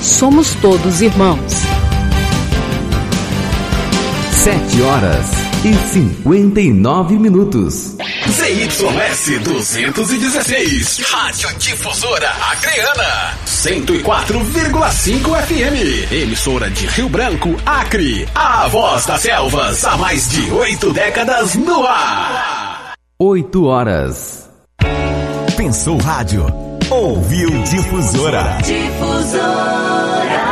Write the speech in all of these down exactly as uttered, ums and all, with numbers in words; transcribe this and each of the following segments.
somos todos irmãos. Sete horas e cinquenta e nove minutos. Z Y S duzentos e dezesseis, Rádio Difusora Acreana, cento e quatro vírgula cinco F M, emissora de Rio Branco, Acre, a voz das selvas, há mais de oito décadas no ar. Oito horas. Pensou rádio, ouviu Difusora. Difusora.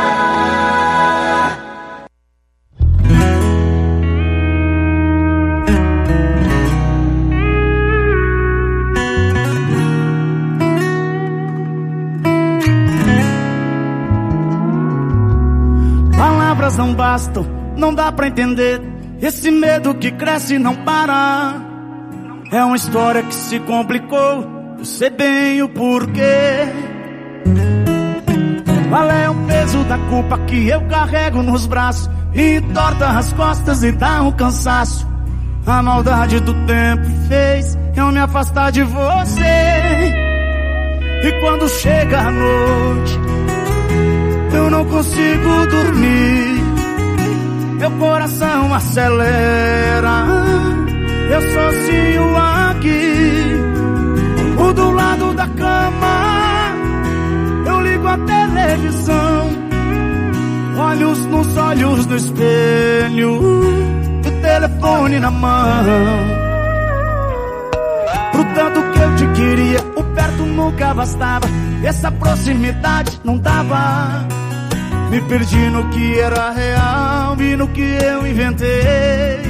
Palavras não bastam, não dá pra entender. Esse medo que cresce e não para. É uma história que se complicou, eu sei bem o porquê. Qual é o peso da culpa que eu carrego nos braços? E entorta as costas e dá um cansaço. A maldade do tempo fez eu me afastar de você. E quando chega a noite, eu não consigo dormir. Meu coração acelera, eu sozinho aqui. O do lado da cama, eu ligo a televisão. Olhos nos olhos do espelho, o telefone na mão. Pro tanto que eu te queria, o perto nunca bastava. Essa proximidade não dava. Me perdi no que era real e no que eu inventei.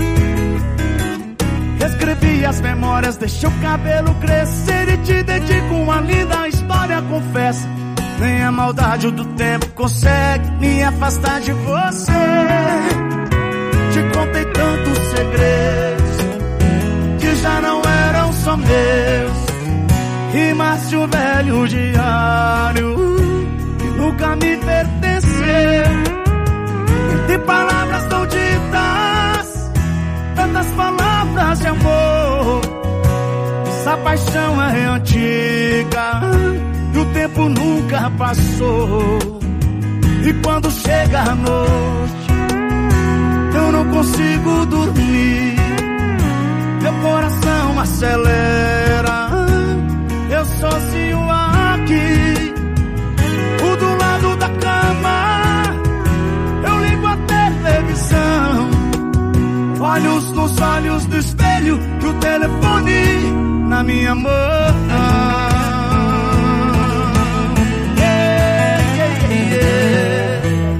Escrevi as memórias, deixei o cabelo crescer e te dedico uma linda história, confessa. Nem a maldade do tempo consegue me afastar de você. Te contei tantos segredos que já não eram só meus. Rimas de um velho diário que nunca me pertenceu. Tem palavras tão ditas, tantas palavras de amor. Essa paixão é antiga e o tempo nunca passou. E quando chega a noite, eu não consigo dormir. Meu coração acelera, eu sozinho aqui. O do lado da cama, eu ligo a televisão. Olhos nos olhos do espelho e o telefone na minha mão. Yeah, yeah, yeah.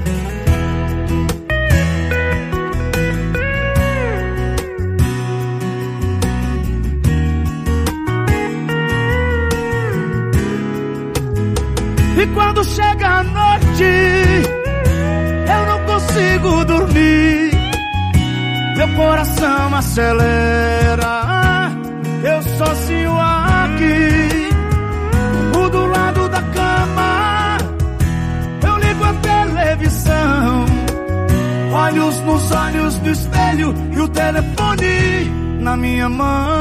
E quando chega a noite, eu não consigo dormir. Meu coração acelera, eu sozinho aqui. O do lado da cama, eu ligo a televisão. Olhos nos olhos do espelho e o telefone na minha mão.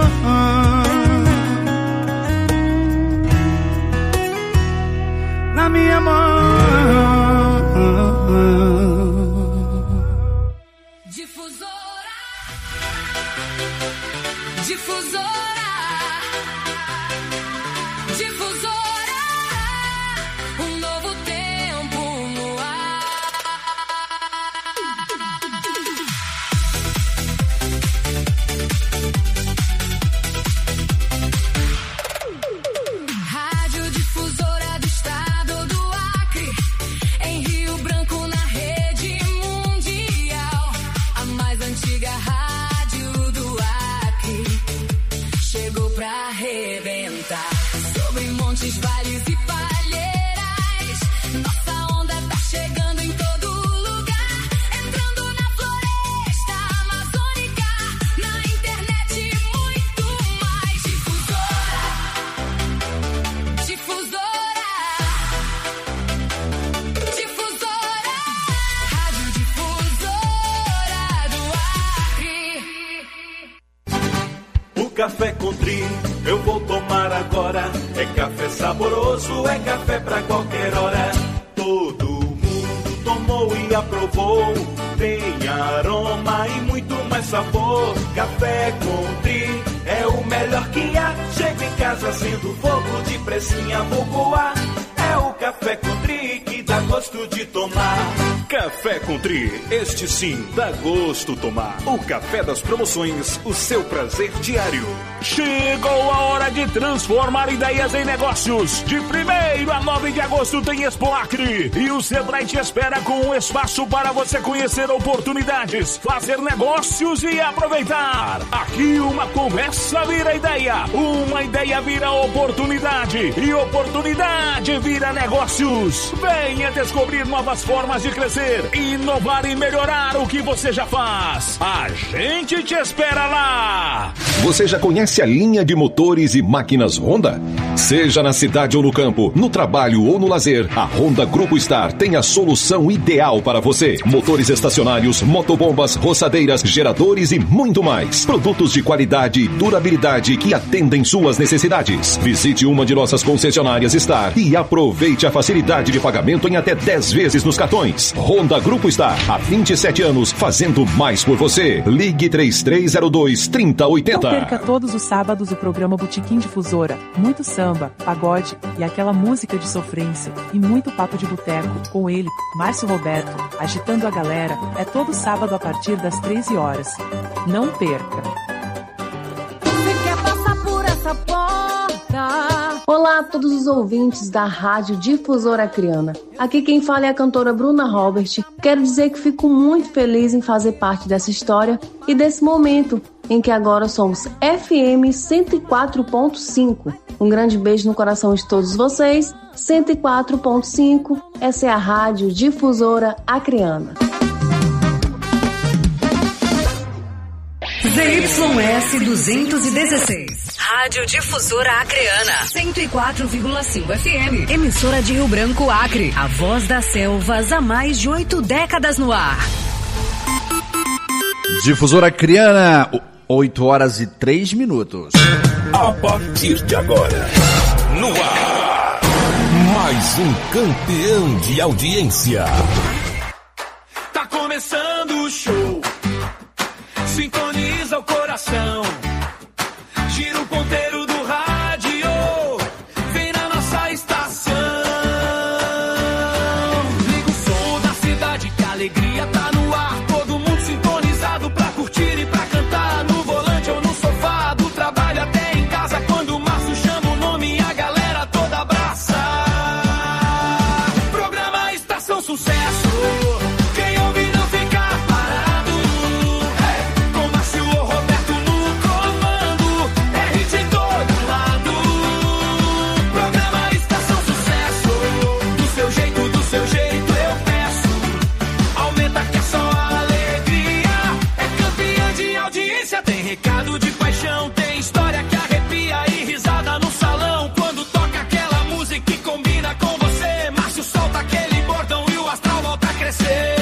Na minha mão. Difusora. Difusora. Difusora. Um novo tempo no ar. Rádio Difusora do Estado do Acre, em Rio Branco, na rede mundial. A mais antiga rádio do Acre chegou pra arrebentar. Sobre montes, vales e palheiras, nossa onda tá chegando em todo lugar. Entrando na floresta amazônica, na internet e muito mais. Difusora. Difusora. Difusora. Rádio Difusora do Acre. O café Country eu vou tomar agora. É café saboroso, é café pra qualquer hora. Todo já provou? Tem aroma e muito mais sabor. Café Country é o melhor que há. Chego em casa sendo fogo de pressinha, vou coar. É o Café Country que dá gosto de tomar. Café Country, este sim dá gosto tomar. O café das promoções, o seu prazer diário. Chegou a hora de transformar ideias em negócios. De primeiro a nove de agosto tem Expo Acre. E o Sebrae te espera com um espaço para você conhecer oportunidades, fazer negócios e aproveitar. Aqui uma conversa vira ideia, uma ideia vira oportunidade e oportunidade vira negócios. Venha descobrir novas formas de crescer, inovar e melhorar o que você já faz. A gente te espera lá. Você já conhece a linha de motores e máquinas Honda? Seja na cidade ou no campo, no trabalho ou no lazer, a Honda Grupo Star tem a solução ideal para você. Motores estacionários, motobombas, roçadeiras, geradores e muito mais. Produtos de qualidade e durabilidade que atendem suas necessidades. Visite uma de nossas concessionárias Star e aproveite a facilidade de pagamento em até dez vezes nos cartões. Honda Grupo Star, há vinte e sete anos, fazendo mais por você. Ligue três três zero dois, três zero oito zero. Não perca todos os sábados o programa Botequim Difusora. Muito samba, pagode e aquela música de sofrência. E muito papo de boteco com ele, Márcio Roberto, agitando a galera. É todo sábado a partir das treze horas. Não perca. Você quer passar por essa porta? Olá a todos os ouvintes da Rádio Difusora Acreana. Aqui quem fala é a cantora Bruna Robert. Quero dizer que fico muito feliz em fazer parte dessa história e desse momento em que agora somos F M cento e quatro ponto cinco. Um grande beijo no coração de todos vocês. cento e quatro ponto cinco, essa é a Rádio Difusora Acreana. Z Y S duzentos e dezesseis. Rádio Difusora Acreana. cento e quatro vírgula cinco F M. Emissora de Rio Branco, Acre. A voz das selvas há mais de oito décadas no ar. Difusora Acreana, oito horas e três minutos. A partir de agora, no ar, mais um campeão de audiência. Tá começando o show. Sintoniza o coração. Gira o ponteiro do rádio. Vem na nossa estação. Liga o som da cidade que a alegria tá no ar. Todo mundo sintonizado pra curtir e pra cantar. No volante ou no sofá, do trabalho até em casa. Quando o Márcio chama o nome, a galera toda abraça. Programa Estação Sucesso. Quem ouve não fica parado. Com Márcio Roberto no comando. É hit em todo lado. Programa Estação Sucesso. Do seu jeito, do seu jeito eu peço. Aumenta que é só alegria. É campeã de audiência. Tem recado de paixão. Tem história que arrepia. E risada no salão. Quando toca aquela música que combina com você. Márcio solta aquele bordão e o astral volta a crescer.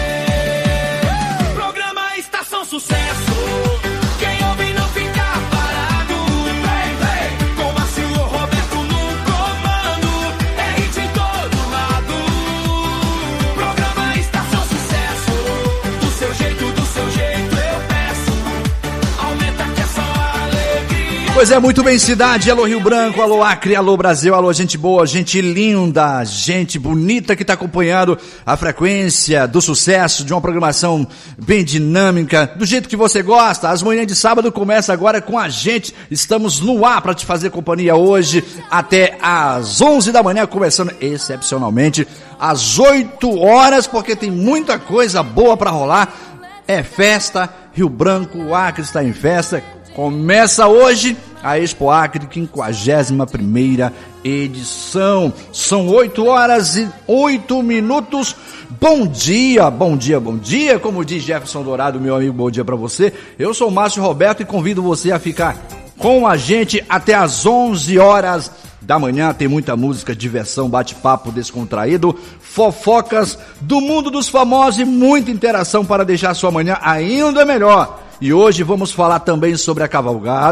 Programa Estação Sucesso. Quem ouve não fica parado. Vem, vem, com Márcio Roberto no comando. É hit em todo lado. Programa Estação Sucesso. Do seu jeito, do seu jeito eu peço. Aumenta que é só alegria. Pois é, muito bem, cidade. Alô Rio Branco, alô Acre, alô Brasil, alô gente boa, gente linda, gente bonita que está acompanhando a frequência do sucesso de uma programação bem dinâmica, do jeito que você gosta. As manhãs de sábado começam agora com a gente. Estamos no ar para te fazer companhia hoje até às onze da manhã, começando excepcionalmente às oito horas, porque tem muita coisa boa para rolar. É festa, Rio Branco, o Acre está em festa. Começa hoje a Expo Acre, quinquagésima primeira edição. São oito horas e oito minutos. Bom dia, bom dia, bom dia. Como diz Jefferson Dourado, meu amigo, bom dia pra você. Eu sou o Márcio Roberto e convido você a ficar com a gente até às onze horas da manhã. Tem muita música, diversão, bate-papo descontraído, fofocas do mundo dos famosos e muita interação para deixar sua manhã ainda melhor. E hoje vamos falar também sobre a cavalgada.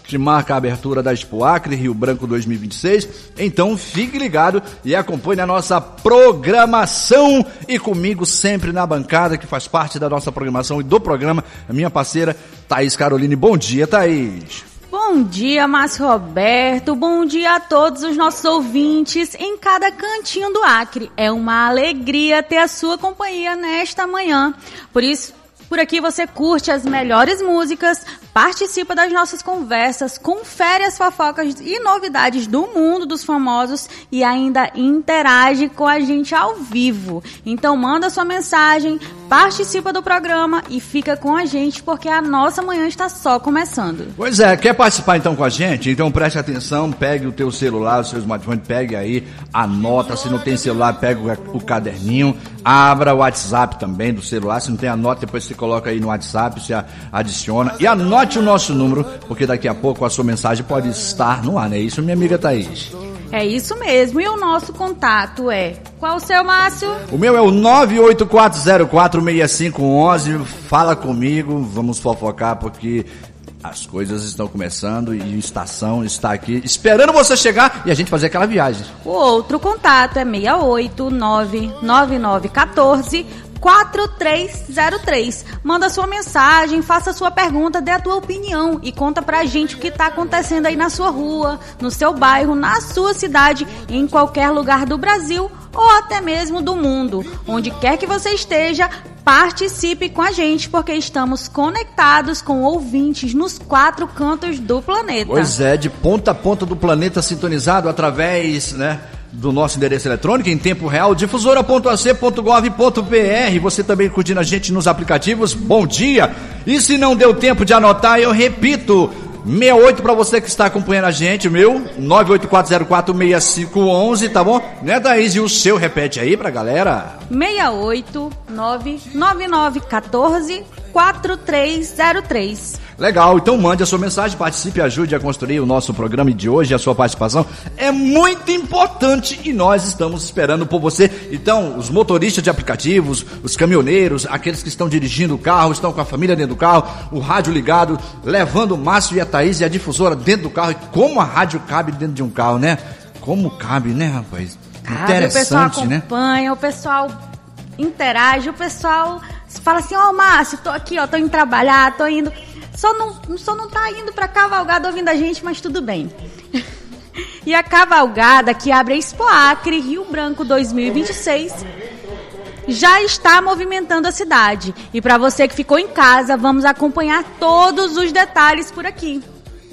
que marca a abertura da Expo Acre Rio Branco dois mil e vinte e seis. Então fique ligado e acompanhe a nossa programação. E comigo sempre na bancada, que faz parte da nossa programação e do programa, a minha parceira Thaís Caroline. Bom dia, Thaís. Bom dia, Márcio Roberto. Bom dia a todos os nossos ouvintes em cada cantinho do Acre. É uma alegria ter a sua companhia nesta manhã. Por isso, por aqui você curte as melhores músicas, participa das nossas conversas, confere as fofocas e novidades do mundo dos famosos e ainda interage com a gente ao vivo. Então manda sua mensagem, participa do programa e fica com a gente porque a nossa manhã está só começando. Pois é, quer participar então com a gente? Então preste atenção, pegue o teu celular, o seu smartphone, pegue aí, anota, se não tem celular, pega o caderninho, abra o WhatsApp também do celular, se não tem anota, depois você coloca aí no WhatsApp, você adiciona e anote o nosso número, porque daqui a pouco a sua mensagem pode estar no ar, não é isso, minha amiga Thaís? É isso mesmo, e o nosso contato é... Qual o seu, Márcio? O meu é o nove oito quatro zero quatro seis cinco um um, fala comigo, vamos fofocar, porque as coisas estão começando e a estação está aqui esperando você chegar e a gente fazer aquela viagem. O outro contato é seis oito nove nove nove um quatro quatro três zero três. Manda sua mensagem, faça sua pergunta, dê a tua opinião e conta pra gente o que tá acontecendo aí na sua rua, no seu bairro, na sua cidade, em qualquer lugar do Brasil ou até mesmo do mundo. Onde quer que você esteja, participe com a gente, porque estamos conectados com ouvintes nos quatro cantos do planeta. Pois é, de ponta a ponta do planeta, sintonizado através, né, do nosso endereço eletrônico em tempo real, difusora ponto a c ponto gov ponto b r. Você também curtindo a gente nos aplicativos, bom dia. E se não deu tempo de anotar, eu repito, sessenta e oito para você que está acompanhando a gente, meu, nove oito quatro zero quatro seis cinco um um, tá bom? Né, Thaís? E o seu, repete aí pra galera. seis oito nove nove nove um quatro quatro três zero três. Legal, então mande a sua mensagem, participe e ajude a construir o nosso programa de hoje. A sua participação é muito importante e nós estamos esperando por você. Então, os motoristas de aplicativos, os caminhoneiros, aqueles que estão dirigindo o carro, estão com a família dentro do carro, o rádio ligado, levando o Márcio e a Thaís e a difusora dentro do carro. E como a rádio cabe dentro de um carro, né? Como cabe, né, rapaz? Cabe, interessante, o pessoal né? acompanha, o pessoal interage, o pessoal fala assim, ó, oh, Márcio, tô aqui, ó, tô indo trabalhar, tô indo... Só não, só não tá indo pra cavalgada ouvindo a gente, mas tudo bem. E a cavalgada que abre a Expo Acre Rio Branco dois mil e vinte e seis já está movimentando a cidade. E para você que ficou em casa, vamos acompanhar todos os detalhes por aqui.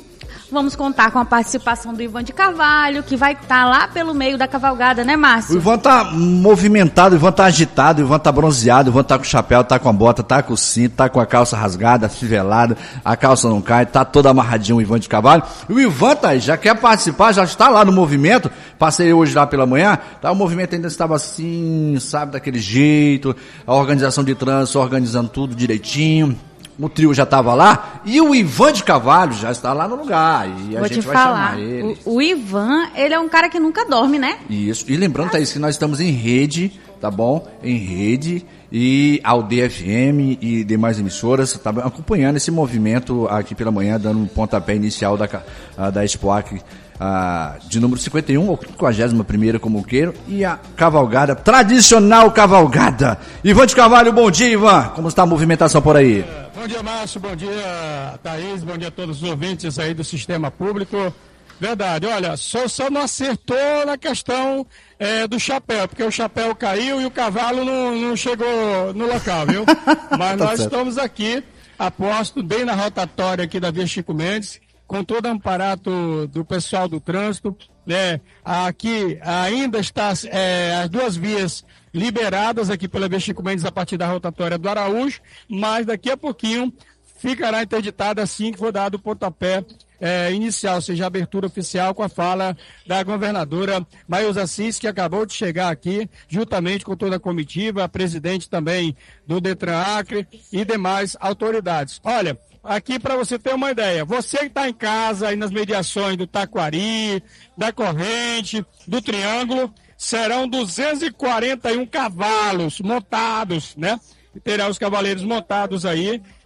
Vamos contar com a participação do Ivan de Carvalho, que vai estar lá pelo meio da cavalgada, né, Márcio? O Ivan tá movimentado, o Ivan tá agitado, o Ivan tá bronzeado, o Ivan tá com o chapéu, tá com a bota, tá com o cinto, tá com a calça rasgada, fivelada, a calça não cai, tá todo amarradinho o Ivan de Carvalho. E o Ivan tá aí, já quer participar, já está lá no movimento, passei hoje lá pela manhã, tá, o movimento ainda estava assim, sabe, daquele jeito, a organização de trânsito organizando tudo direitinho. O trio já estava lá e o Ivan de Carvalho já está lá no lugar. E a Vou gente te vai falar, chamar ele. O, o Ivan, ele é um cara que nunca dorme, né? Isso. E lembrando, Thaís, que nós estamos em rede, tá bom? Em rede e Aldeia F M e demais emissoras, tá bom? Acompanhando esse movimento aqui pela manhã, dando um pontapé inicial da, da Expo Acre. Ah, de número cinquenta e um, ou cinquagésima primeira, como queiro, e a cavalgada, tradicional cavalgada. Ivan de Carvalho, bom dia, Ivan. Como está a movimentação por aí? Bom dia, Márcio, bom dia, Thaís, bom dia a todos os ouvintes aí do Sistema Público. Verdade, olha, só, só não acertou na questão é, do chapéu, porque o chapéu caiu e o cavalo não, não chegou no local, viu? Mas Tá nós certo. estamos aqui, aposto, bem na rotatória aqui da Via Chico Mendes, com todo o amparato do pessoal do trânsito, né? Aqui ainda está é, as duas vias liberadas aqui pela Via Chico Mendes a partir da rotatória do Araújo, mas daqui a pouquinho ficará interditada assim que for dado o pontapé é, inicial, ou seja, a abertura oficial com a fala da governadora Maísa Assis, que acabou de chegar aqui, juntamente com toda a comitiva, a presidente também do Detran Acre e demais autoridades. Olha, aqui para você ter uma ideia, você que está em casa aí nas mediações do Taquari, da Corrente, do Triângulo, serão duzentos e quarenta e um cavalos montados, né? Terá os cavaleiros montados aí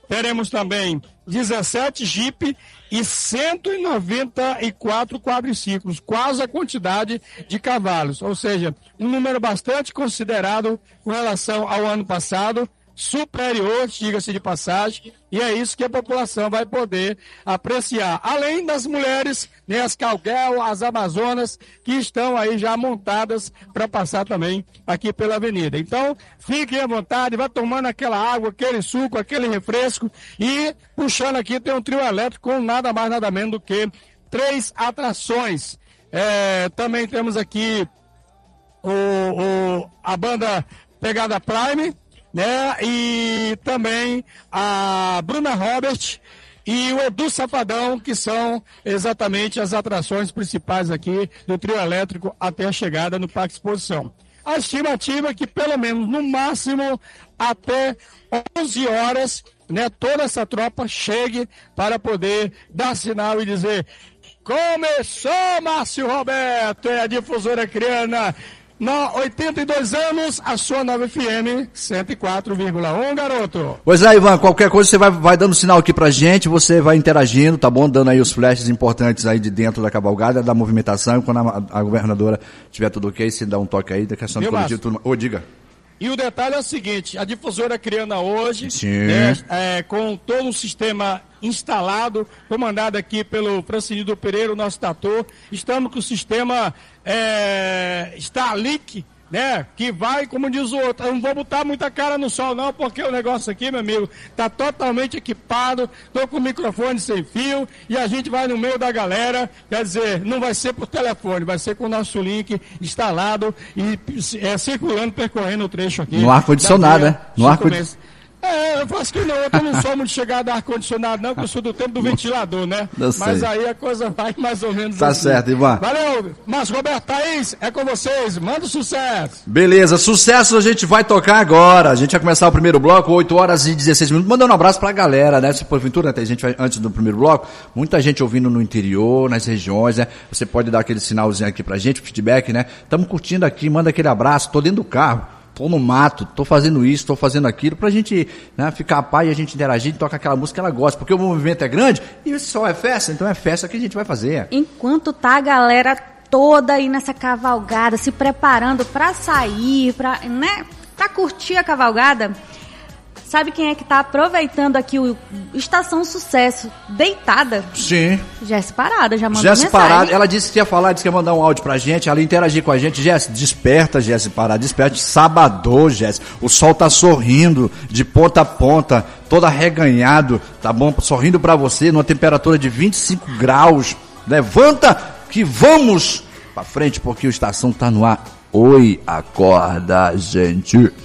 teremos também dezessete Jeep e cento e noventa e quatro quadriciclos, quase a quantidade de cavalos, ou seja, um número bastante considerado com relação ao ano passado, superior, diga-se de passagem, e é isso que a população vai poder apreciar. Além das mulheres, né, as cowgirl, as amazonas, que estão aí já montadas para passar também aqui pela avenida. Então, fiquem à vontade, vai tomando aquela água, aquele suco, aquele refresco, e puxando aqui tem um trio elétrico com nada mais, nada menos do que três atrações. É, também temos aqui o, o, a banda Pegada Prime, né? E também a Bruna Robert e o Edu Safadão, que são exatamente as atrações principais aqui do trio elétrico até a chegada no Parque Exposição. A estimativa é que pelo menos no máximo até onze horas, né, toda essa tropa chegue para poder dar sinal e dizer: começou, Márcio Roberto, é a Difusora Acreana. Na oitenta e dois anos, a sua nova F M cento e quatro vírgula um, garoto. Pois é, Ivan, qualquer coisa você vai, vai dando sinal aqui pra gente, você vai interagindo, tá bom? Dando aí os flashes importantes aí de dentro da cavalgada, da movimentação, e quando a, a governadora tiver tudo ok, você dá um toque aí da questão de coletivo, tudo. Ô, diga. E o detalhe é o seguinte, a Difusora Acreana hoje, né, é, com todo um sistema instalado, comandado aqui pelo Francinildo Pereira, o nosso tator, estamos com o sistema é, Starlink, né, que vai, como diz o outro, eu não vou botar muita cara no sol não, porque o negócio aqui, meu amigo, tá totalmente equipado, tô com o microfone sem fio, e a gente vai no meio da galera, quer dizer, não vai ser por telefone, vai ser com o nosso link instalado e é, circulando, percorrendo o trecho aqui. No ar-condicionado, né? No ar-condicionado. É, eu faço que não, eu não sou muito chegado a ar-condicionado não, porque eu sou do tempo do ventilador, né? Eu Mas sei. aí a coisa vai mais ou menos Tá assim. certo, Ivan. Valeu, Márcio Roberto, Thaís, é com vocês, manda sucesso. Beleza, sucesso a gente vai tocar agora. A gente vai começar o primeiro bloco, oito horas e dezesseis minutos. Mandando um abraço pra galera, né? Se porventura, né, a gente vai, antes do primeiro bloco, muita gente ouvindo no interior, nas regiões, né? Você pode dar aquele sinalzinho aqui pra gente, feedback, né? Estamos curtindo aqui, manda aquele abraço, tô dentro do carro. Tô no mato, tô fazendo isso, tô fazendo aquilo, pra gente, né, ficar a paz e a gente interagir e tocar aquela música que ela gosta, porque o movimento é grande e só é festa, então é festa que a gente vai fazer. Enquanto tá a galera toda aí nessa cavalgada, se preparando pra sair, pra, né, pra curtir a cavalgada, sabe quem é que tá aproveitando aqui o Estação Sucesso deitada? Sim. Jéssica Parada, já mandou Jéssica mensagem. Parada, ela disse que ia falar, disse que ia mandar um áudio pra gente, ela ia interagir com a gente. Jéssica, desperta, Jéssica Parada, desperta. Sábado, Jéssica. O sol tá sorrindo de ponta a ponta, todo arreganhado, tá bom? Sorrindo pra você, numa temperatura de vinte e cinco graus. Levanta que vamos pra frente, porque o Estação tá no ar. Oi, acorda, gente.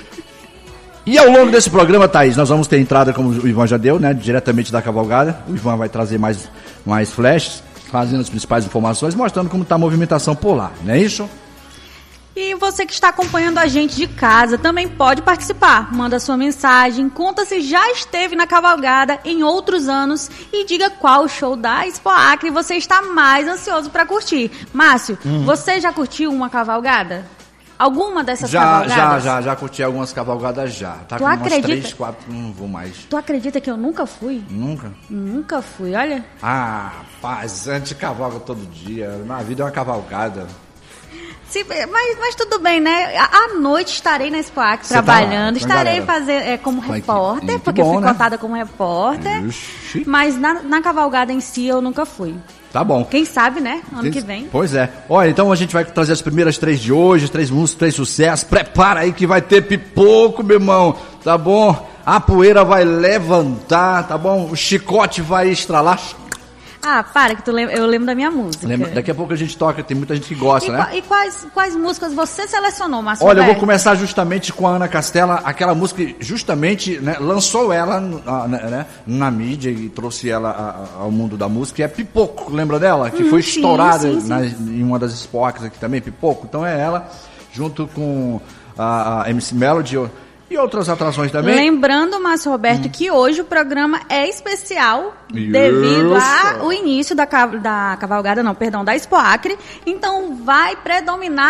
E ao longo desse programa, Thaís, nós vamos ter entrada, como o Ivan já deu, né, diretamente da cavalgada. O Ivan vai trazer mais, mais flashes, fazendo as principais informações, mostrando como está a movimentação por lá, não é isso? E você que está acompanhando a gente de casa também pode participar. Manda sua mensagem, conta se já esteve na cavalgada em outros anos e diga qual show da Expo Acre você está mais ansioso para curtir. Márcio, Hum. você já curtiu uma cavalgada? Alguma dessas Já, cavalgadas? já, já, já curti algumas cavalgadas já. Tá Tu com umas acredita? três, quatro, não vou mais. Tu acredita que eu nunca fui? Nunca? Nunca fui, olha. Ah, rapaz, a gente cavalga todo dia. Na vida é uma cavalgada. Se- mas, mas tudo bem, né? À à noite estarei na Expo Acre Você tá lá, trabalhando, com a estarei galera. fazer, é, como Vai que- repórter, muito porque eu bom, fui né? cotada como repórter. Ixi. Mas na, na cavalgada em si eu nunca fui. Tá bom. Quem sabe, né? Ano que vem. Pois é. Olha, então a gente vai trazer as primeiras três de hoje, três músicas, três sucessos. Prepara aí que vai ter pipoco, meu irmão. Tá bom? A poeira vai levantar, tá bom? O chicote vai estralar. Ah, para, que tu lembra, eu lembro da minha música. Lembra? Daqui a pouco a gente toca, tem muita gente que gosta, e, né? qua- e quais, quais músicas você selecionou, Márcio Olha, eu vou Roberto? começar justamente com a Ana Castela, aquela música que justamente, né, lançou ela ah, né, né, na mídia e trouxe ela a- a- ao mundo da música, que é Pipoco, lembra dela? Que Hum, foi sim, estourada sim, sim. na- em uma das Spox aqui também, Pipoco. Então é ela, junto com a, a M C Melody e outras atrações também. Lembrando, Márcio Roberto, que hoje o programa é especial Isso. devido ao início da, ca- da cavalgada, não, perdão, da Expo Acre. Então vai predominar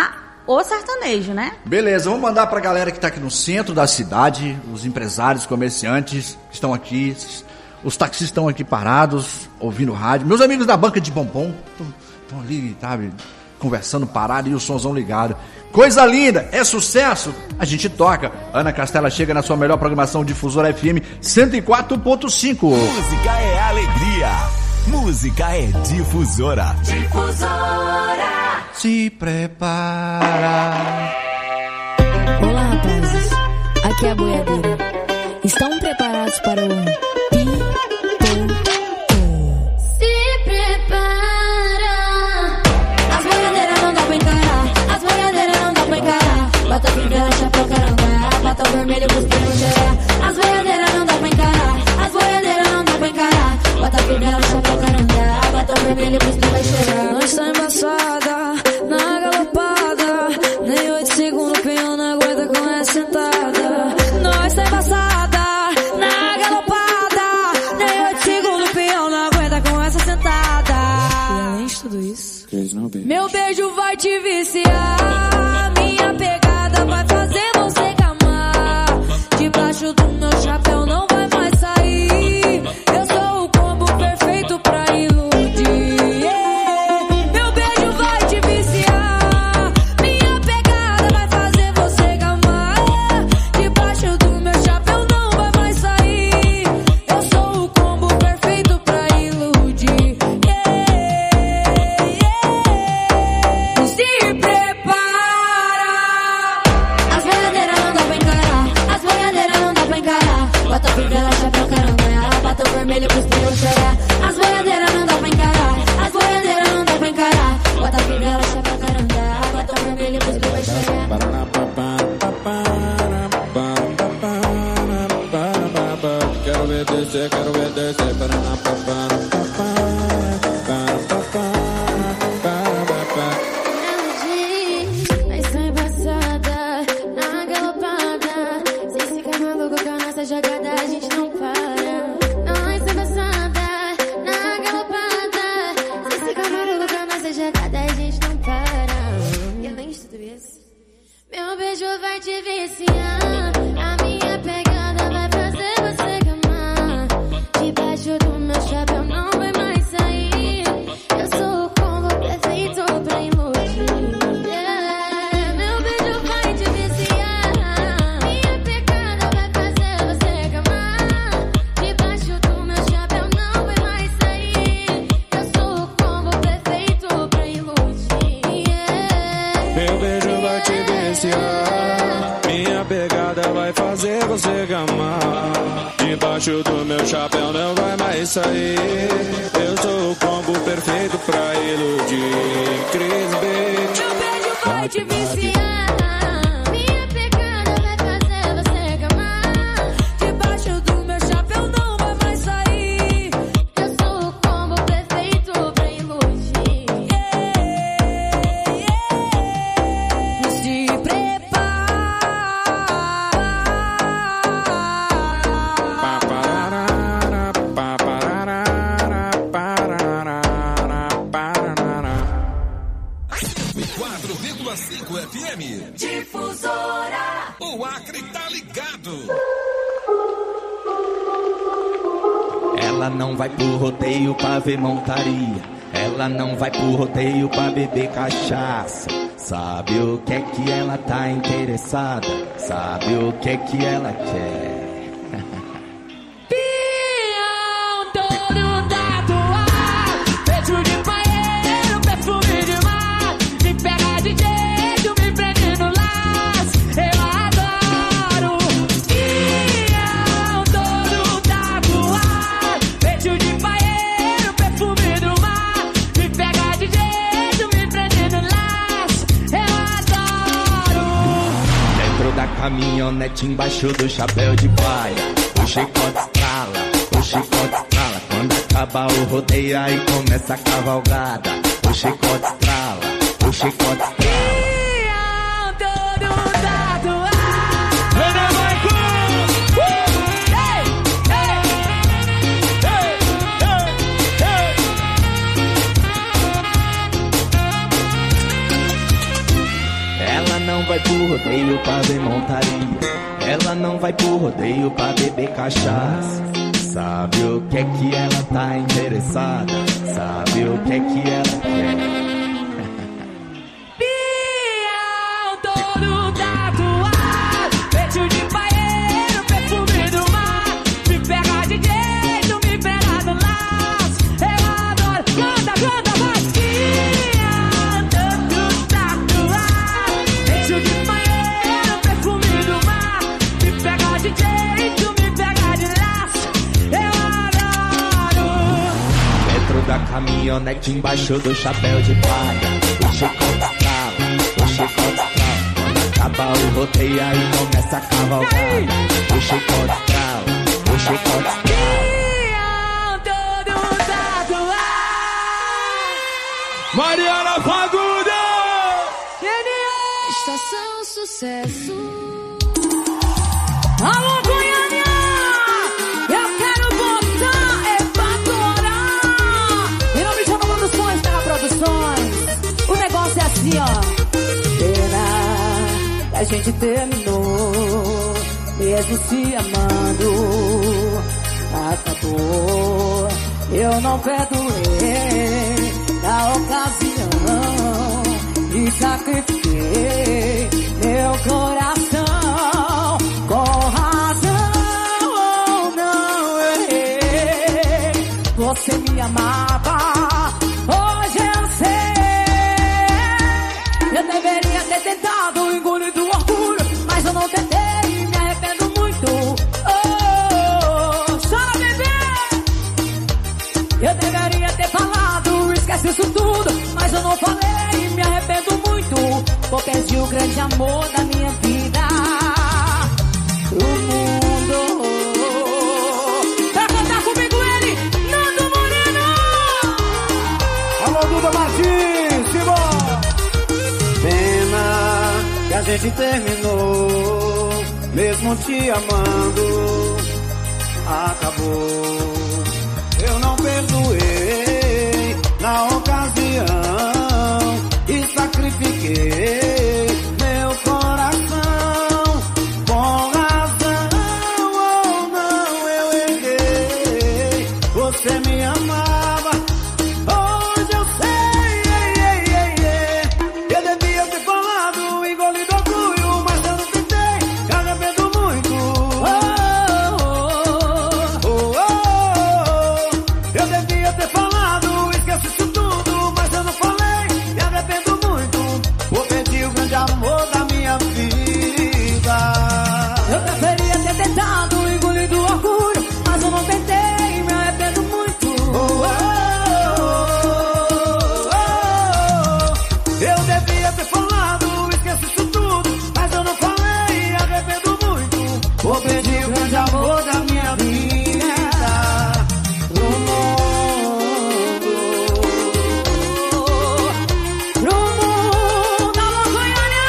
o sertanejo, né? Beleza, vamos mandar pra galera que tá aqui no centro da cidade, os empresários, comerciantes que estão aqui, os taxistas estão aqui parados, ouvindo rádio. Meus amigos da banca de bombom estão ali, sabe, conversando, parado e o somzão ligado. Coisa linda, é sucesso, a gente toca. Ana Castela chega na sua melhor programação Difusora F M cento e quatro ponto cinco. Música é alegria, música é Difusora. Difusora. Se prepara. Olá, rapazes, aqui é a boiadeira. Estão preparados para o bota fibra, chapéu, caranga, bota vermelho pros primos gerar. As boiadeiras não dá pra encarar, as boiadeiras não dá pra encarar. Bota fibra, chapéu, caranga, bota vermelho pros primos cheirar. Nós tá embaçada, na galopada, nem oito segundos o peão não aguenta com essa sentada. Nós tá embaçada, na galopada, nem oito segundos o peão não aguenta com essa sentada. E além de tudo isso, meu beijo vai te viciar, minha pegada vai fazer você gamar. Debaixo do meu chapéu não vai mais sair. Eu sou o combo perfeito pra iludir. Yeah. Meu beijo vai te viciar, minha pegada vai fazer você gamar. Debaixo do meu chapéu não vai mais sair. Eu sou o combo perfeito pra iludir. Yeah. Yeah. Se prepara. Bota fibra, chapéu, caranga, bota o vermelho pros primos cheirar. As boiadeiras não dá pra encarar, as boiadeiras não dá pra encarar. Bota fibra, chapéu, caranga, bota o vermelho pros primos cheirar. Quero ver descer, quero ver descer, paraná, jogada a gente não para. Nós embaçada, na galopada. Se fica maluco com a nossa jogada a gente não para. E além de tudo isso, meu beijo vai te viciar, a minha pegada vai fazer você gamar. Debaixo do meu chapéu não vai mais sair. Eu sou o combo perfeito pra iludir. Yeah. Meu beijo vai te viciar, minha pegada vai fazer você gamar. Debaixo do meu chapéu não vai mais sair. Eu sou o combo perfeito pra iludir. Yeah. Meu beijo vai te viciar, minha pegada vai fazer você gamar. Debaixo do meu chapéu não vai mais sair. Eu sou o combo perfeito pra iludir. Cris Beat. Meu beijo vai te viciar, minha pegada vai fazer você gamar. Debaixo do meu chapéu não vai mais sair. Eu sou o combo perfeito pra iludir. Yeah, yeah. Se quatro vírgula cinco F M. Difusora. O Acre tá ligado. Ela não vai pro rodeio pra ver montaria. Ela não vai pro rodeio pra beber cachaça. Sabe o que é que ela tá interessada? Sabe o que é que ela quer? Pião todo tatuado, beijo de banheiro, perfume de mar. Me pega de jeito, me prende no laço. Eu adoro. Pião todo tatuado, beijo de banheiro, perfume do mar. Me pega de jeito, me prende no laço. Eu adoro. Dentro da caminhonete, embaixo do chapéu de palha, o chicote estrala, o chicote estrala. Quando acaba o rodeio, aí começa a cavalgada. O chicote estrala, o chicote estrala. Pião todo tatuado. rodeio pra ver montaria. Ela não vai pro rodeio pra beber cachaça. Sabe o que é que ela tá interessada? Sabe o que é que ela quer? Bial todo tatuado, peito de paeiro, perfume do mar. Me pega de jeito, me pega do laço. Eu adoro, canta, canta, vai. Bial todo tatuado, peito de paeiro, perfume do mar. Me pega de jeito, me pega de laço. Eu adoro. Dentro da caminhonete, embaixo do chapéu de palha. O chicote trava, o chicote trava. Quando acaba o rodeio, aí começa a cavalgada. O chicote trava, o chicote trava. Mariana Faguda! Estação Sucesso. Alô, Goiânia! Eu quero botar é pra torar. E não me chama Produções, tá? Produções. O negócio é assim, ó. Pena que a gente terminou, mesmo se amando. Acabou, eu não perdoei na ocasião e sacrifiquei meu coração. Com razão ou não errei, você me amava, hoje eu sei. Eu deveria ter tentado engolir do orgulho, mas eu não tentei e me arrependo muito. Oh, chora, bebê. Eu deveria ter falado, esquece isso tudo, mas eu não falei e me arrependo muito. Vou perder o grande amor da minha vida. O mundo. Pra cantar comigo ele, Nando Moreno. Alô, Duda Martins, Simão. Pena que a gente terminou, mesmo te amando. Acabou, eu não perdoei na ocasião e sacrifiquei meu coração. Com razão ou não eu errei, você me amava, hoje eu sei. Eu devia ter falado, engolido orgulho, mas eu não tentei, me arrependo muito. Oh, oh, oh, oh. Eu devia ter falado, esquece isso tudo, mas eu não falei, me arrependo muito. Vou perder o grande amor da minha vida. Eu deveria ter tentado engolir do orgulho, mas eu não tentei e me arrependo muito. Oh, oh, oh, oh. Eu devia ter falado, esquece isso tudo, mas eu não falei, me arrependo muito. Vou perder o grande amor da minha vida. Pro mundo, alô, Goiânia.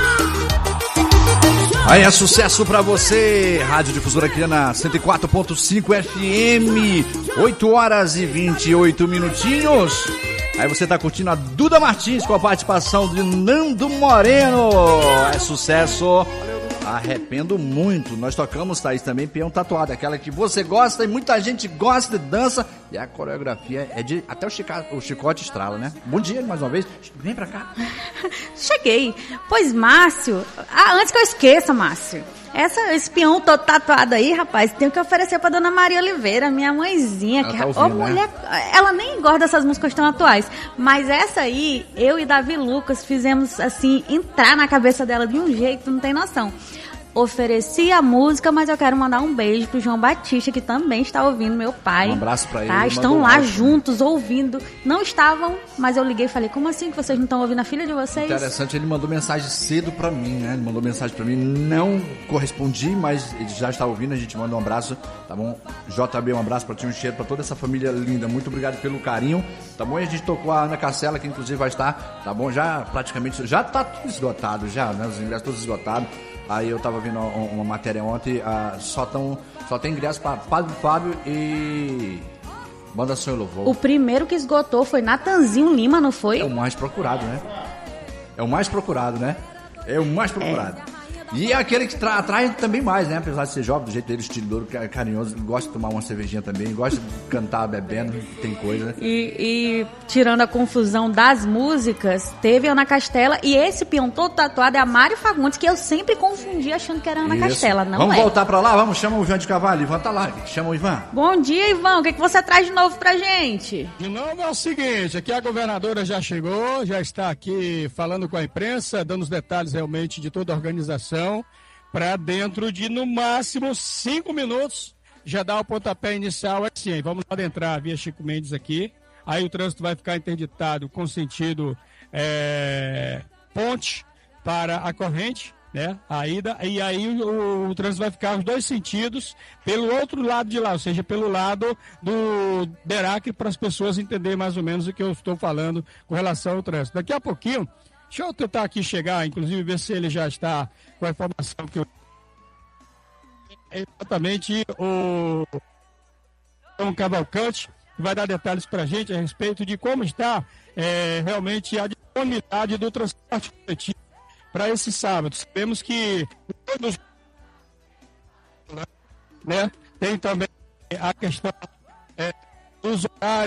Aí é sucesso pra você, Rádio Difusora Acreana cento e quatro ponto cinco F M, oito horas e vinte e oito minutinhos. Aí você tá curtindo a Duda Martins com a participação de Nando Moreno. É sucesso. Arrependo muito. Nós tocamos, Thaís, também Peão Tatuado, aquela que você gosta e muita gente gosta de dança. E a coreografia é de... Até o, chica, o chicote estrala, né? Bom dia, mais uma vez. Vem pra cá. Cheguei. Pois, Márcio... Ah, antes que eu esqueça, Márcio. Essa, esse peão todo tatuado aí, rapaz, tenho que oferecer pra Dona Maria Oliveira, minha mãezinha. Ela que tá ô, ouvindo, mulher, né? ela nem gosta dessas músicas tão atuais. Mas essa aí, eu e Davi Lucas fizemos, assim, entrar na cabeça dela de um jeito, não tem noção. Ofereci a música, mas eu quero mandar um beijo pro João Batista, que também está ouvindo, meu pai. Um abraço pra ele. Tá? Ele Estão mandou lá um áudio. juntos, ouvindo. Não estavam, mas eu liguei e falei, como assim que vocês não estão ouvindo a filha de vocês? Interessante, ele mandou mensagem cedo pra mim, né? Ele mandou mensagem pra mim, não correspondi, mas ele já está ouvindo, a gente manda um abraço, tá bom? J B, um abraço pra ti, um cheiro pra toda essa família linda, muito obrigado pelo carinho, tá bom? E a gente tocou a Ana Carcela, que inclusive vai estar, tá bom? Já praticamente, já tá tudo esgotado já, né? Os ingressos todos esgotados. Aí eu tava vendo uma matéria ontem, ah, só, tão, só tem ingresso pra Padre Fábio e Banda Sonho Louvor. O primeiro que esgotou foi Natanzinho Lima, não foi? É o mais procurado, né? É o mais procurado, né? É o mais procurado. É. E é aquele que tra- atrai também mais, né? Apesar de ser jovem, do jeito dele, estilo carinhoso, gosta de tomar uma cervejinha também, gosta de cantar bebendo, tem coisa. E, e tirando a confusão das músicas, teve Ana Castela e esse peão todo tatuado é a Mário Fagundes, que eu sempre confundi achando que era Ana Isso. Castela, não Vamos é. voltar pra lá? Vamos, chama o Ivan de Carvalho. Ivan tá lá, chama o Ivan. Bom dia, Ivan, o que, que você traz de novo pra gente? De novo é o seguinte, aqui a governadora já chegou, já está aqui falando com a imprensa, dando os detalhes realmente de toda a organização, para dentro de, no máximo, cinco minutos, já dá o pontapé inicial. Assim, vamos adentrar via Chico Mendes aqui, aí o trânsito vai ficar interditado com sentido é, ponte para a corrente, né, a ida, e aí o, o trânsito vai ficar os dois sentidos pelo outro lado de lá, ou seja, pelo lado do Deracre, para as pessoas entenderem mais ou menos o que eu estou falando com relação ao trânsito. Daqui a pouquinho, deixa eu tentar aqui chegar, inclusive ver se ele já está com a informação que eu... É exatamente o Tom Cavalcante, que vai dar detalhes para a gente a respeito de como está é, realmente a disponibilidade do transporte coletivo para esse sábado. Sabemos que todos, né, tem também a questão é, dos horários,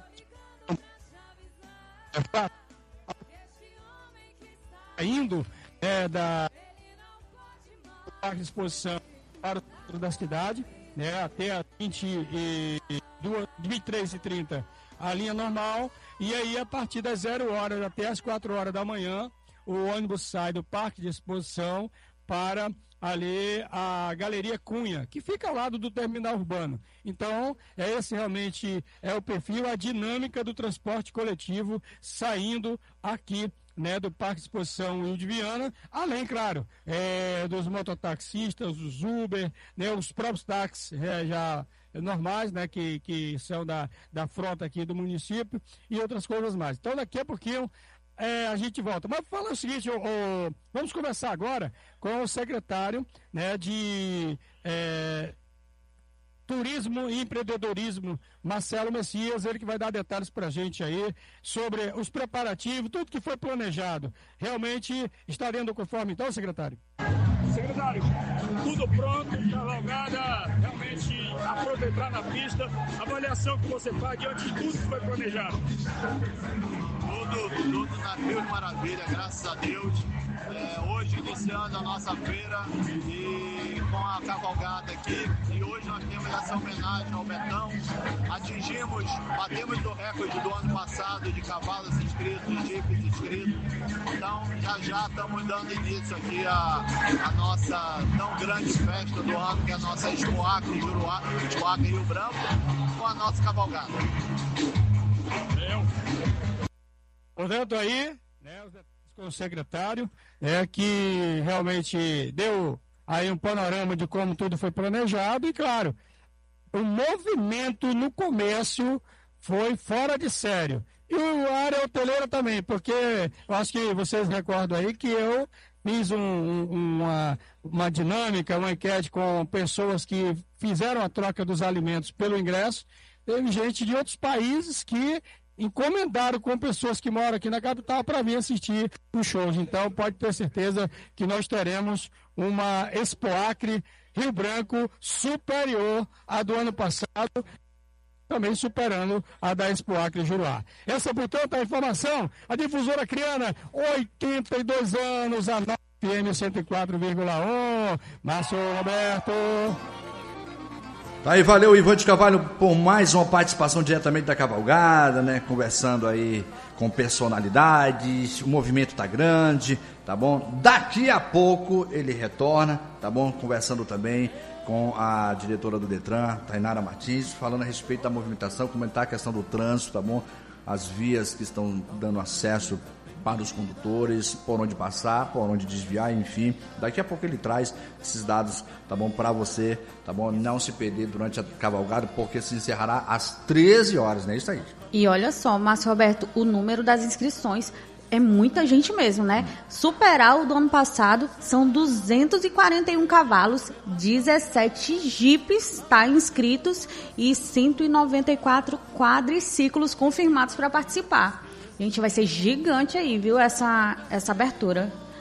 saindo é, da parque de exposição para o centro da cidade, né, até a vinte e três e trinta a linha normal, e aí a partir das zero horas até as quatro horas da manhã, o ônibus sai do parque de exposição para ali a Galeria Cunha, que fica ao lado do terminal urbano. Então, é esse realmente é o perfil, a dinâmica do transporte coletivo saindo aqui, né, do Parque de Exposição Will de Viana, além, claro, é, dos mototaxistas, os Uber, né, os próprios táxis é, já normais, né, que, que são da, da frota aqui do município e outras coisas mais. Então, daqui a pouquinho é, a gente volta. Mas fala o seguinte, ô, ô, vamos começar agora com o secretário, né, de... É, Turismo e Empreendedorismo, Marcelo Messias, ele que vai dar detalhes para a gente aí sobre os preparativos, tudo que foi planejado. Realmente está dentro conforme então, secretário? Secretário, tudo pronto, cavalgada, realmente a pronto entrar na pista, avaliação que você faz diante de tudo que foi planejado. Tudo, tudo na Mil Maravilha, graças a Deus. É, hoje iniciando a nossa feira e com a cavalgada aqui, e hoje nós temos essa homenagem ao Betão. Atingimos, batemos o recorde do ano passado de cavalos inscritos, jipes inscritos, então já já estamos dando início aqui a, a nossa tão grande festa do ano, que é a nossa Expo Acre, Expo Acre Rio Branco, com a nossa cavalgada. Portanto aí, né, com o secretário, é, que realmente deu aí um panorama de como tudo foi planejado e, claro, o movimento no comércio foi fora de sério. E a área hoteleira também, porque eu acho que vocês recordam aí que eu fiz um, um, uma, uma dinâmica, uma enquete com pessoas que fizeram a troca dos alimentos pelo ingresso. Teve gente de outros países que encomendaram com pessoas que moram aqui na capital para vir assistir os shows. Então pode ter certeza que nós teremos uma Expo Acre Rio Branco superior à do ano passado, também superando a da Expo Acre Juruá. Essa, portanto, é a informação. A difusora acreana, oitenta e dois anos, a F M cento e quatro vírgula um. Márcio Roberto. Tá aí, valeu, Ivan de Carvalho, por mais uma participação diretamente da cavalgada, né? Conversando aí com personalidades, o movimento tá grande, tá bom? Daqui a pouco ele retorna, tá bom? Conversando também com a diretora do Detran, Tainara Martins, falando a respeito da movimentação, comentar a questão do trânsito, tá bom? As vias que estão dando acesso para os condutores, por onde passar, por onde desviar, enfim. Daqui a pouco ele traz esses dados, tá bom, para você, tá bom, não se perder durante a cavalgada, porque se encerrará às treze horas, né? Isso aí. E olha só, Márcio Roberto, o número das inscrições é muita gente mesmo, né? Superar o do ano passado, são duzentos e quarenta e um cavalos, dezessete jipes tá, inscritos e cento e noventa e quatro quadriciclos confirmados para participar. Gente, vai ser gigante aí, viu, essa, essa abertura.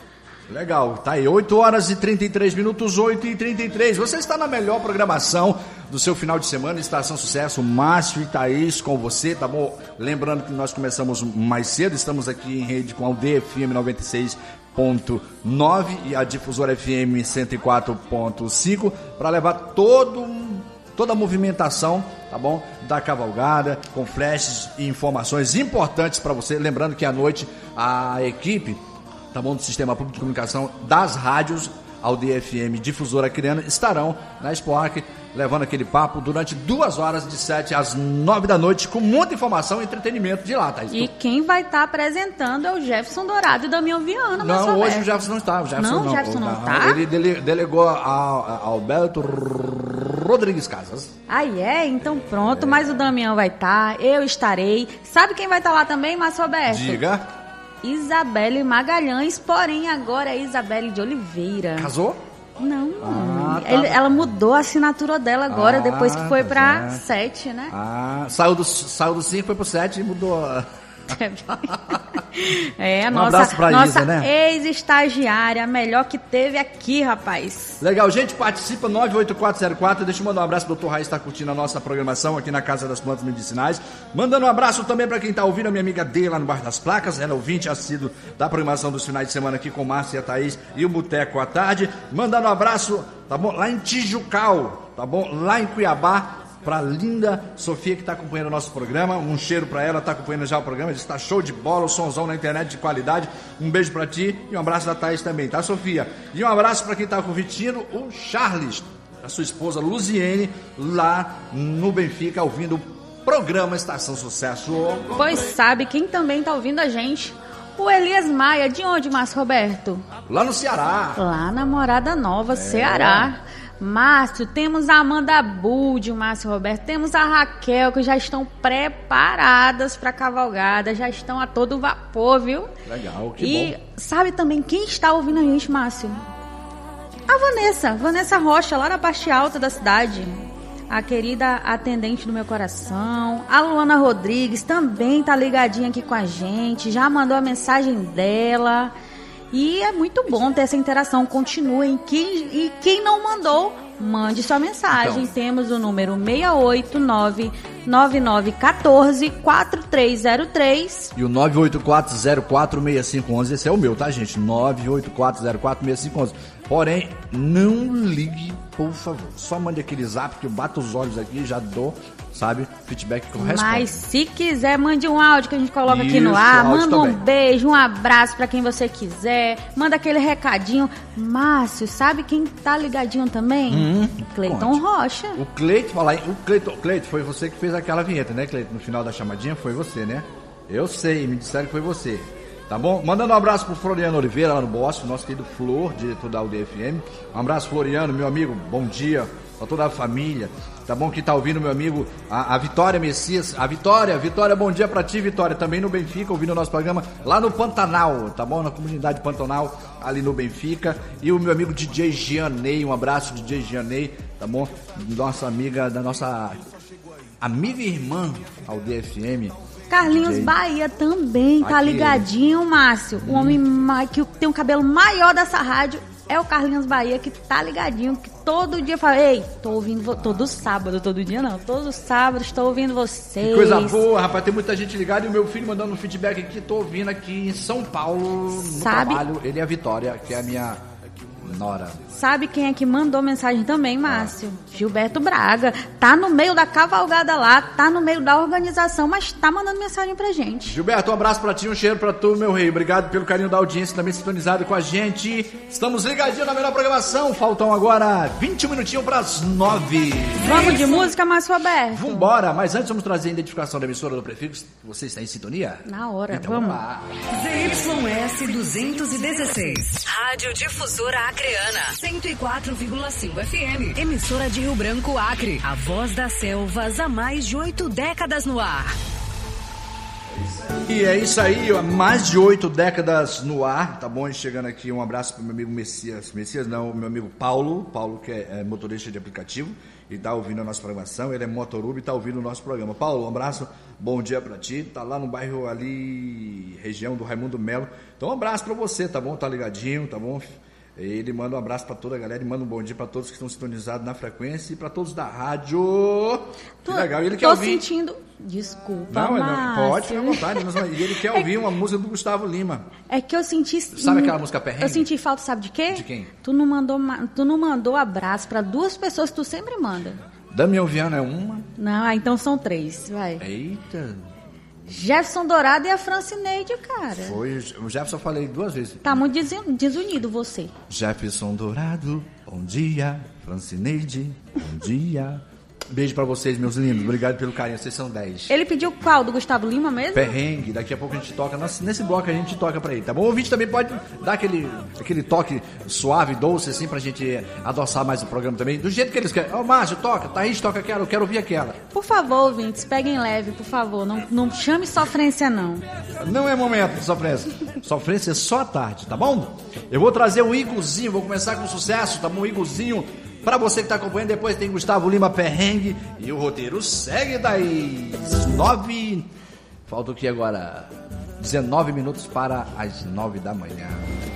Legal, tá aí, oito horas e trinta e três minutos, oito e trinta e três. Você está na melhor programação do seu final de semana, Estação Sucesso, Márcio e Thaís com você, tá bom? Lembrando que nós começamos mais cedo, estamos aqui em rede com a U D F M noventa e seis ponto nove e a Difusora F M cento e quatro ponto cinco para levar todo, toda a movimentação, tá bom? Da cavalgada, com flashes e informações importantes para você. Lembrando que à noite a equipe, tá bom, do Sistema Público de Comunicação das rádios, a U D F M Difusora Acreana, estarão na Expo Acre, levando aquele papo durante duas horas, de sete às nove da noite, com muita informação e entretenimento de lá, Thaís. E quem vai estar tá apresentando é o Jefferson Dourado e Damião Viana. Não, hoje o Jefferson não está. O Jefferson não, não, o Jefferson não está? Ele dele, delegou a, a Alberto Rodrigues Casas. Ah, é? Então pronto, é. Mas o Damião vai estar, tá, eu estarei. Sabe quem vai estar tá lá também, Márcio Roberto? Diga. Isabelle Magalhães, porém agora é Isabelle de Oliveira. Casou? Não, ah, tá. Ele, ela mudou a assinatura dela agora, ah, depois que foi tá pra certo. sete, né? Ah, saiu do, saiu do cinco, foi pro sete e mudou. É, a um nossa, abraço pra nossa Isa, né? ex-estagiária, a melhor que teve aqui, rapaz. Legal, gente, participa nove oito quatro zero quatro. Deixa eu mandar um abraço pro doutor Raiz, está curtindo a nossa programação aqui na Casa das Plantas Medicinais. Mandando um abraço também para quem está ouvindo, a minha amiga Dei lá no Bairro das Placas. Ela é ouvinte assíduo da programação dos finais de semana aqui com Márcia e a Thaís e o Boteco à tarde. Mandando um abraço, tá bom? Lá em Tijucal, tá bom? Lá em Cuiabá. Pra linda Sofia que está acompanhando o nosso programa, um cheiro para ela, está acompanhando já o programa, está show de bola, o somzão na internet de qualidade. Um beijo para ti e um abraço da Thaís também, tá, Sofia? E um abraço para quem está curtindo, o Charles, a sua esposa Luziene, lá no Benfica, ouvindo o programa Estação Sucesso. Pois sabe, quem também está ouvindo a gente? O Elias Maia, de onde, Márcio Roberto? Lá no Ceará. Lá na Morada Nova, é. Ceará. Márcio, temos a Amanda Bud, Márcio Roberto, temos a Raquel, que já estão preparadas para a cavalgada, já estão a todo vapor, viu? Legal, que e bom. E sabe também quem está ouvindo a gente, Márcio? A Vanessa, Vanessa Rocha, lá na parte alta da cidade. A querida atendente do meu coração. A Luana Rodrigues também tá ligadinha aqui com a gente, já mandou a mensagem dela. E é muito bom ter essa interação, continuem. Quem, e quem não mandou, mande sua mensagem. Então. Temos o número seis oito nove, nove nove um quatro, quatro três zero três. E o nove oito quatro zero quatro seis cinco um um, esse é o meu, tá, gente? nove oito quatro zero quatro seis cinco um um. Porém, não ligue, por favor. Só mande aquele zap que eu bato os olhos aqui e já dou, sabe, feedback que eu respondo. Mas se quiser, mande um áudio que a gente coloca Isso, aqui no ar. Manda um também. Beijo, um abraço pra quem você quiser. Manda aquele recadinho. Márcio, sabe quem tá ligadinho também? Hum, Cleiton Rocha. O Cleiton, fala aí, o Cleiton, Cleiton, foi você que fez aquela vinheta, né, Cleiton? No final da chamadinha foi você, né? Eu sei, me disseram que foi você. Tá bom? Mandando um abraço pro Floriano Oliveira lá no Bosque, nosso querido Flor, diretor da U D F M. Um abraço, Floriano, meu amigo, bom dia pra toda a família. Tá bom? Que tá ouvindo, meu amigo, a, a Vitória Messias. A Vitória, Vitória, bom dia pra ti, Vitória. Também no Benfica, ouvindo o nosso programa lá no Pantanal, tá bom? Na comunidade Pantanal, ali no Benfica. E o meu amigo D J Gianei, um abraço, D J Gianei, tá bom? Nossa amiga, da nossa amiga e irmã, a U D F M. Carlinhos D J Bahia também tá Aqui. ligadinho, Márcio. Hum. O homem que tem o cabelo maior dessa rádio é o Carlinhos Bahia, que tá ligadinho, que todo dia fala, ei, tô ouvindo, vo... todo sábado, todo dia não, todo sábado estou ouvindo vocês. Que coisa boa, rapaz, tem muita gente ligada e o meu filho mandando um feedback aqui, tô ouvindo aqui em São Paulo, no Sabe? trabalho, ele é a Vitória, que é a minha nora. Sabe quem é que mandou mensagem também, Márcio? Ah. Gilberto Braga. Tá no meio da cavalgada lá, tá no meio da organização, mas tá mandando mensagem pra gente. Gilberto, um abraço pra ti, um cheiro pra tu, meu rei. Obrigado pelo carinho da audiência, também sintonizado com a gente. Estamos ligadinhos na melhor programação. Faltam agora vinte minutinhos pras nove. Vamos de música, Márcio Roberto? Vambora, mas antes vamos trazer a identificação da emissora do prefixo. Você está em sintonia? Na hora, então, vamos lá. Z Y S duzentos e dezesseis. Rádio Difusora Acreana. cento e quatro vírgula cinco F M. Emissora de Rio Branco, Acre. A voz das selvas há mais de oito décadas no ar. E é isso aí, ó, mais de oito décadas no ar, tá bom? E chegando aqui, um abraço pro meu amigo Messias, Messias não, meu amigo Paulo, Paulo que é, é motorista de aplicativo e tá ouvindo a nossa programação, ele é motoruba e tá ouvindo o nosso programa. Paulo, um abraço, bom dia pra ti, tá lá no bairro ali, região do Raimundo Melo, então um abraço pra você, tá bom? Tá ligadinho, tá bom? Ele manda um abraço para toda a galera e manda um bom dia para todos que estão sintonizados na frequência e para todos da rádio. Que tô, legal. E ele quer tô ouvir... sentindo... Desculpa, não, Márcio. não, pode ficar à vontade. E ele quer ouvir uma música do Gustavo Lima. É que eu senti... Sabe aquela música Perrengue? Eu senti falta, sabe de quê? De quem? Tu não mandou, tu não mandou abraço para duas pessoas que tu sempre manda. Damião Viana é uma. Não, ah, então são três. Vai. Eita... Jefferson Dourado e a Francineide, cara. Foi, o Jefferson eu falei duas vezes. Tá muito desunido você. Jefferson Dourado, bom dia. Francineide, bom dia. Beijo pra vocês, meus lindos. Obrigado pelo carinho, vocês são dez. Ele pediu qual? Do Gustavo Lima mesmo? Perrengue, daqui a pouco a gente toca. Nesse bloco a gente toca pra ele, tá bom? O ouvinte também pode dar aquele, aquele toque suave, doce, assim, pra gente adoçar mais o programa também. Do jeito que eles querem. Ó, oh, Márcio, toca. Thaís, toca aquela. Eu quero ouvir aquela. Por favor, ouvintes, peguem leve, por favor. Não, não chame sofrência, não. Não é momento de sofrência. Sofrência é só à tarde, tá bom? Eu vou trazer o Igorzinho, vou começar com sucesso, tá bom? O Igorzinho. Pra você que tá acompanhando, depois tem Gustavo Lima, Perrengue. E o roteiro segue daí. Nove... Falta o que agora? dezenove minutos para as nove da manhã.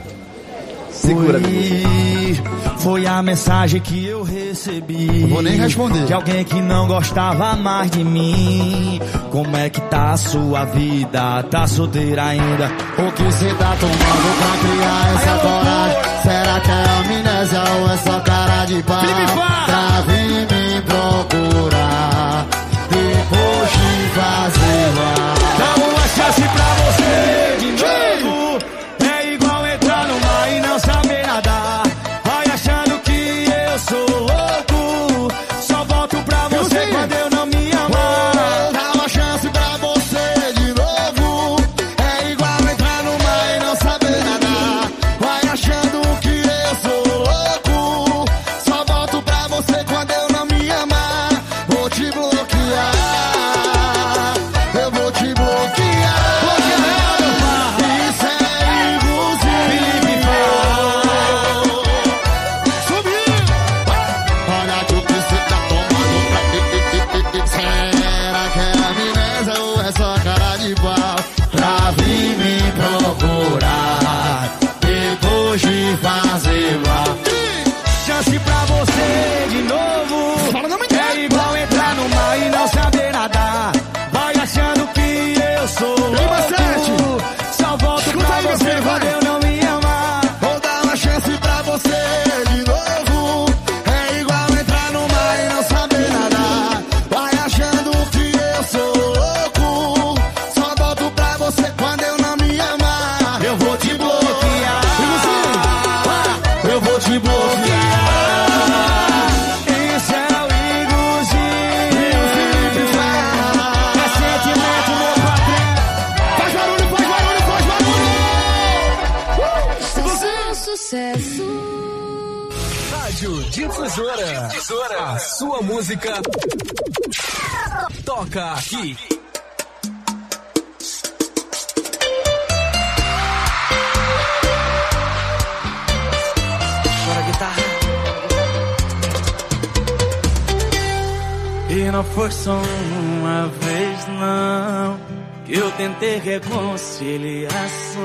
Segura, foi, foi a mensagem que eu recebi. Não vou nem responder. De alguém que não gostava mais de mim. Como é que tá a sua vida? Tá solteira ainda? O que cê tá tomando pra criar essa coragem? Será que é amnésia ou é só cara de pau? Pra vir me procurar depois de fazer lá. Dá uma chance pra você de novo. É igual entrar no mar e não saber nadar. Vai achando que eu sou louco. Só volto pra você quando eu não me amar. Dá uma chance pra você de novo. É igual entrar no mar e não saber nadar. Vai achando que eu sou louco. Só volto pra você quando eu não me amar. Vou te bloquear. Eu vou te bloquear. Isso é ilusão. Subiu. Olha que o que você tá tomando pra... Será que é amnésia ou é só cara de pau? Pra vir me procurar depois de fazer mal. Chance pra você de novo. É igual entrar no mar e não saber nadar. Vai achando que eu sou louco. Só volto pra você quando eu não me amar. Vou dar uma chance pra você de novo. É igual entrar no mar e não saber nadar. Vai achando que eu sou louco. Só volto pra você quando eu não me amar. Eu vou te bloquear. Eu vou te bloquear. Isso é o Igorzinho. É sentimento, meu patrão. Faz barulho, faz barulho, faz barulho. Sucesso. Rádio Difusora. Difusora. A sua música toca aqui. Bora, guitarra. E não foi só uma vez, não, que eu tentei reconciliação.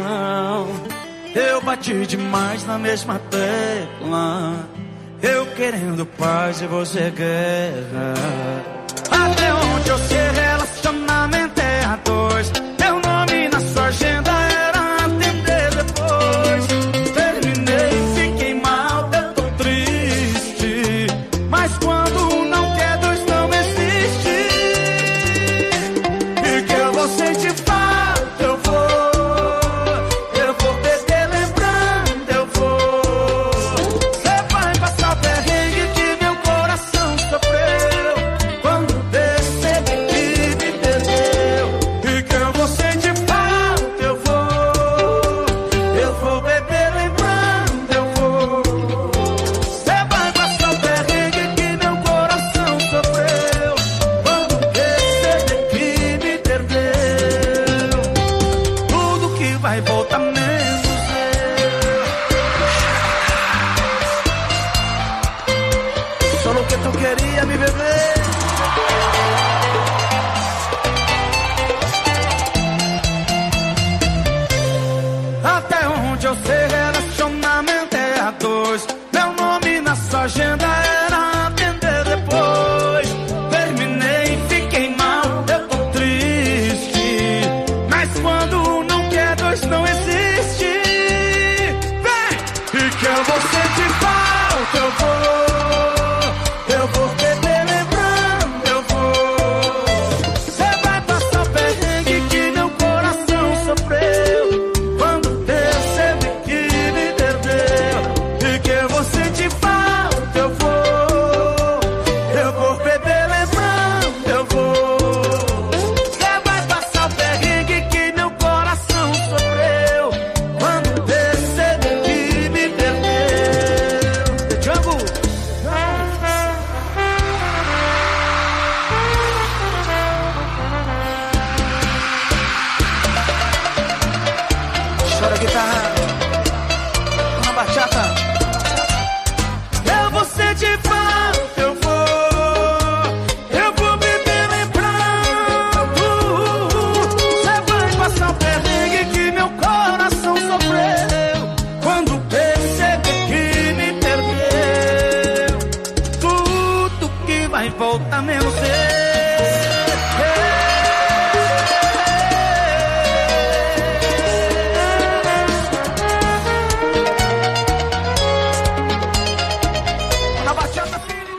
Eu bati demais na mesma tecla. Eu querendo paz e você guerra. Até onde eu sei, relacionamento é a dois. Meu nome na sua agenda era atender depois. Terminei, fiquei mal, eu tô triste. Mas quando não quer, dois não existe. E que eu vou sentir falta, eu vou. Eu vou beber lembrando, eu vou. Você vai passar o perrengue que meu coração sofreu. Quando perceber que que tu queria me beber. Até onde eu sei, relacionamento é a dois. Meu nome na sua agenda era atender depois. Terminei, fiquei mal, eu tô triste. Mas quando não quer, dois não existe. Vem! E que eu vou sentir falta, eu vou. Eu vou beber lembrando, eu vou. Cê vai passar o perrengue que meu coração sofreu. Volta menos na bachata, filho.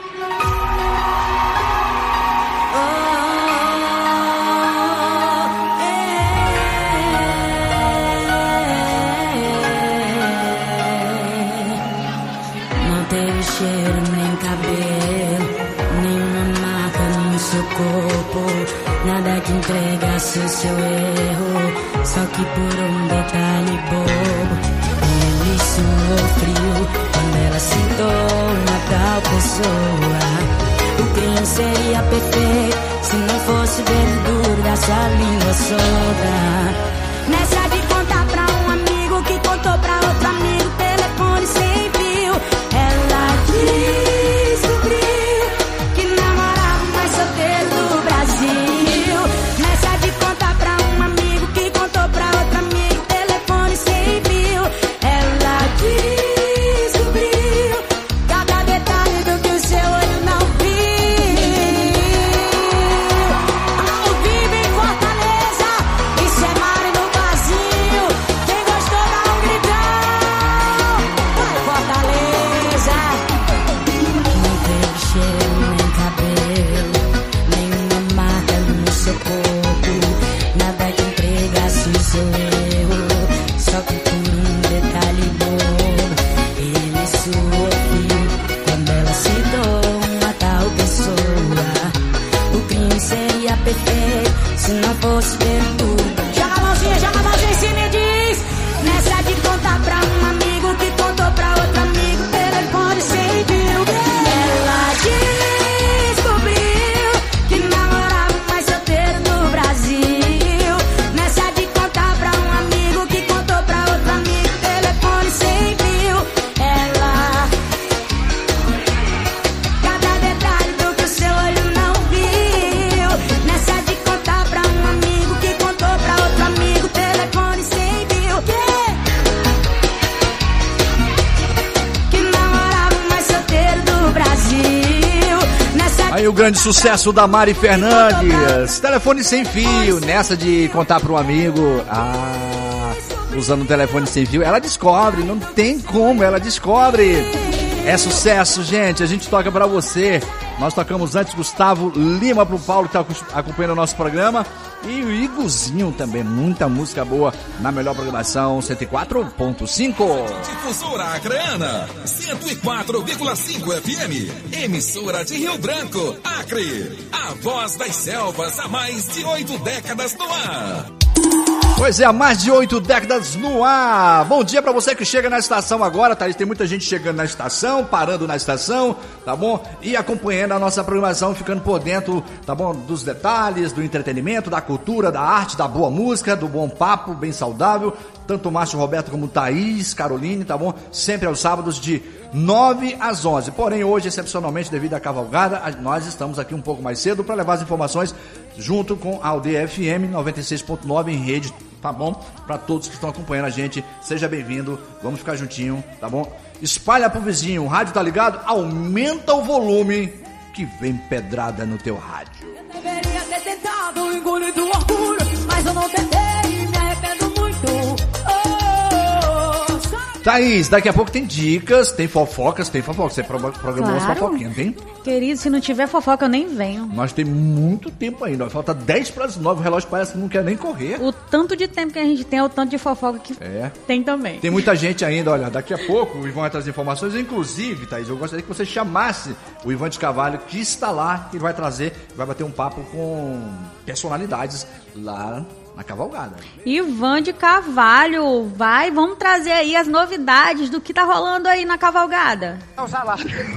Não teve cheiro nem cabelo, nenhuma marca no seu corpo, nada que entregasse o seu erro, só que por um detalhe bobo. Ele suou frio quando ela citou uma tal pessoa. O crime seria perfeito se não fosse dentro dessa língua solta. Nessa de contar pra um amigo que contou pra outro amigo, telefone sem fio. Ela descobriu que namorava o mais solteiro do Brasil. Nessa de contar pra um amigo que contou pra outro amigo, telefone sem fio. Ela descobriu cada detalhe do que o seu olho não viu. Ao vivo em Fortaleza, isso é mar no vazio. Quem gostou dá um gritão. Vai Fortaleza. Não teve cheiro nem cabelo, nenhuma marca no seu corpo, nada que entregasse o seu erro, só que por um detalhe bobo. Ele suou frio quando ela citou uma tal pessoa. O crime seria perfeito se não fosse ter tudo. Joga a mãozinha, joga a mãozinha em cima e diz. Nessa de contar pra um amigo que contou pra outro amigo, telefone sem fio. Ela descobriu que namorava o mais solteiro do Brasil. Nessa de contar pra um amigo que contou pra outro amigo, telefone sem fio. Ela, cada detalhe do que o seu olho não viu. Nessa de contar pra um amigo que contou pra outro amigo, telefone sem fio. Que namorava o mais solteiro do Brasil. Nessa Aí o grande sucesso da Mari Fernandes, telefone sem fio, nessa de contar para um amigo, ah, usando um telefone sem fio, ela descobre, não tem como, ela descobre. É sucesso, gente, a gente toca pra você. Nós tocamos antes Gustavo Lima pro Paulo, que tá acompanhando o nosso programa, e o Iguzinho também, muita música boa na melhor programação, cento e quatro ponto cinco. Difusora Acreana, cento e quatro vírgula cinco F M, emissora de Rio Branco, Acre, a voz das selvas há mais de oito décadas no ar. Pois é, há mais de oito décadas no ar. Bom dia pra você que chega na estação agora, Thaís. Tem muita gente chegando na estação, parando na estação, tá bom? E acompanhando a nossa programação, ficando por dentro, tá bom? Dos detalhes, do entretenimento, da cultura, da arte, da boa música, do bom papo, bem saudável, tanto o Márcio Roberto como o Thaís, Caroline, tá bom? Sempre aos sábados de nove às onze. Porém, hoje, excepcionalmente, devido à cavalgada, nós estamos aqui um pouco mais cedo para levar as informações junto com a Aldeia F M noventa e seis ponto nove em rede, tá bom? Para todos que estão acompanhando a gente, seja bem-vindo, vamos ficar juntinho, tá bom? Espalha pro vizinho, o rádio tá ligado? Aumenta o volume que vem pedrada no teu rádio. Eu deveria ter tentado engolir do orgulho, mas eu não tentei e me arrependo muito. Thaís, daqui a pouco tem dicas, tem fofocas, tem fofocas. Você programou Claro. as fofoquinhas, tem? Querido, se não tiver fofoca, eu nem venho. Nós temos muito tempo ainda. Falta dez para as nove, o relógio parece que não quer nem correr. O tanto de tempo que a gente tem é o tanto de fofoca que É. tem também. Tem muita gente ainda, olha, daqui a pouco o Ivan vai trazer informações. Inclusive, Thaís, eu gostaria que você chamasse o Ivan de Carvalho, que está lá, que ele vai trazer, vai bater um papo com personalidades lá na cavalgada. Ivan de Carvalho, vai, vamos trazer aí as novidades do que tá rolando aí na cavalgada. Vamos lá.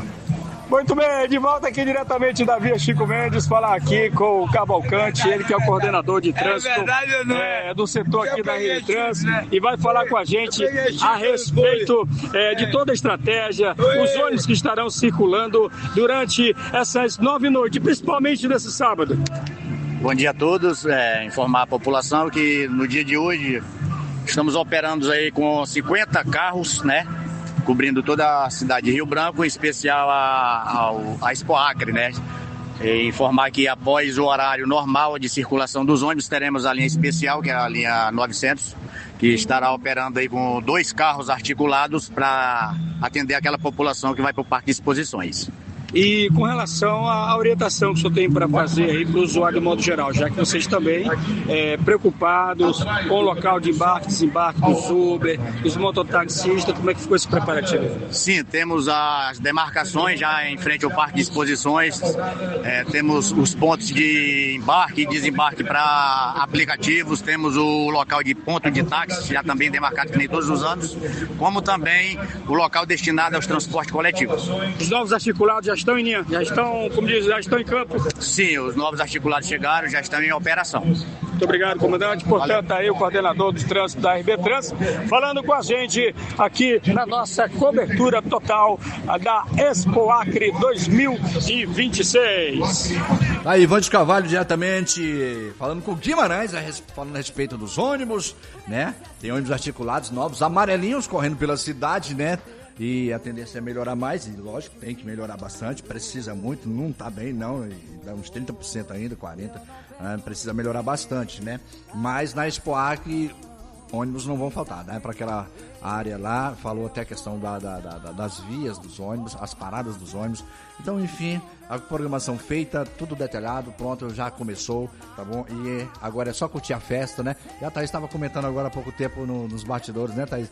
Muito bem, de volta aqui diretamente da Via Chico Mendes, falar aqui com o Cavalcante, ele que é o coordenador de trânsito É verdade ou não é? é, do setor aqui Eu da peguei Rio Trans, Chico, né? e vai falar com a gente Eu peguei Chico, a respeito é, de toda a estratégia, os ônibus que estarão circulando durante essas nove noites, principalmente nesse sábado. Bom dia a todos, é, informar a população que no dia de hoje estamos operando aí com cinquenta carros, né? Cobrindo toda a cidade de Rio Branco, em especial a, a, a Expo Acre, né? E informar que após o horário normal de circulação dos ônibus, teremos a linha especial, que é a linha novecentos, que estará operando aí com dois carros articulados para atender aquela população que vai para o Parque de Exposições. E com relação à orientação que o senhor tem para fazer aí para o usuário de modo geral, já que vocês também é, preocupados com o local de embarque, desembarque dos Uber, dos mototaxistas, como é que ficou esse preparativo? Sim, temos as demarcações já em frente ao Parque de Exposições, é, temos os pontos de embarque e desembarque para aplicativos, temos o local de ponto de táxi, já também demarcado que nem todos os anos, como também o local destinado aos transportes coletivos. Os novos articulados já estão em linha, já estão, como diz, já estão em campo? Sim, os novos articulados chegaram, já estão em operação. Muito obrigado, comandante. Portanto, aí o coordenador de trânsito da R B Trans, falando com a gente aqui na nossa cobertura total da Expo Acre dois mil e vinte e seis. Aí, Ivan de Carvalho, diretamente falando com o Guimarães, a res- falando a respeito dos ônibus, né? Tem ônibus articulados novos, amarelinhos, correndo pela cidade, né? E a tendência é melhorar mais, e lógico, tem que melhorar bastante, precisa muito, não tá bem não, dá uns trinta por cento ainda, quarenta por cento, né? Precisa melhorar bastante, né? Mas na Expo Acre, ônibus não vão faltar, né? Para aquela área lá, falou até a questão da, da, da, das vias dos ônibus, as paradas dos ônibus. Então, enfim, a programação feita, tudo detalhado, pronto, já começou, tá bom? E agora é só curtir a festa, né? E a Thaís estava comentando agora há pouco tempo no, nos bastidores, né, Thaís?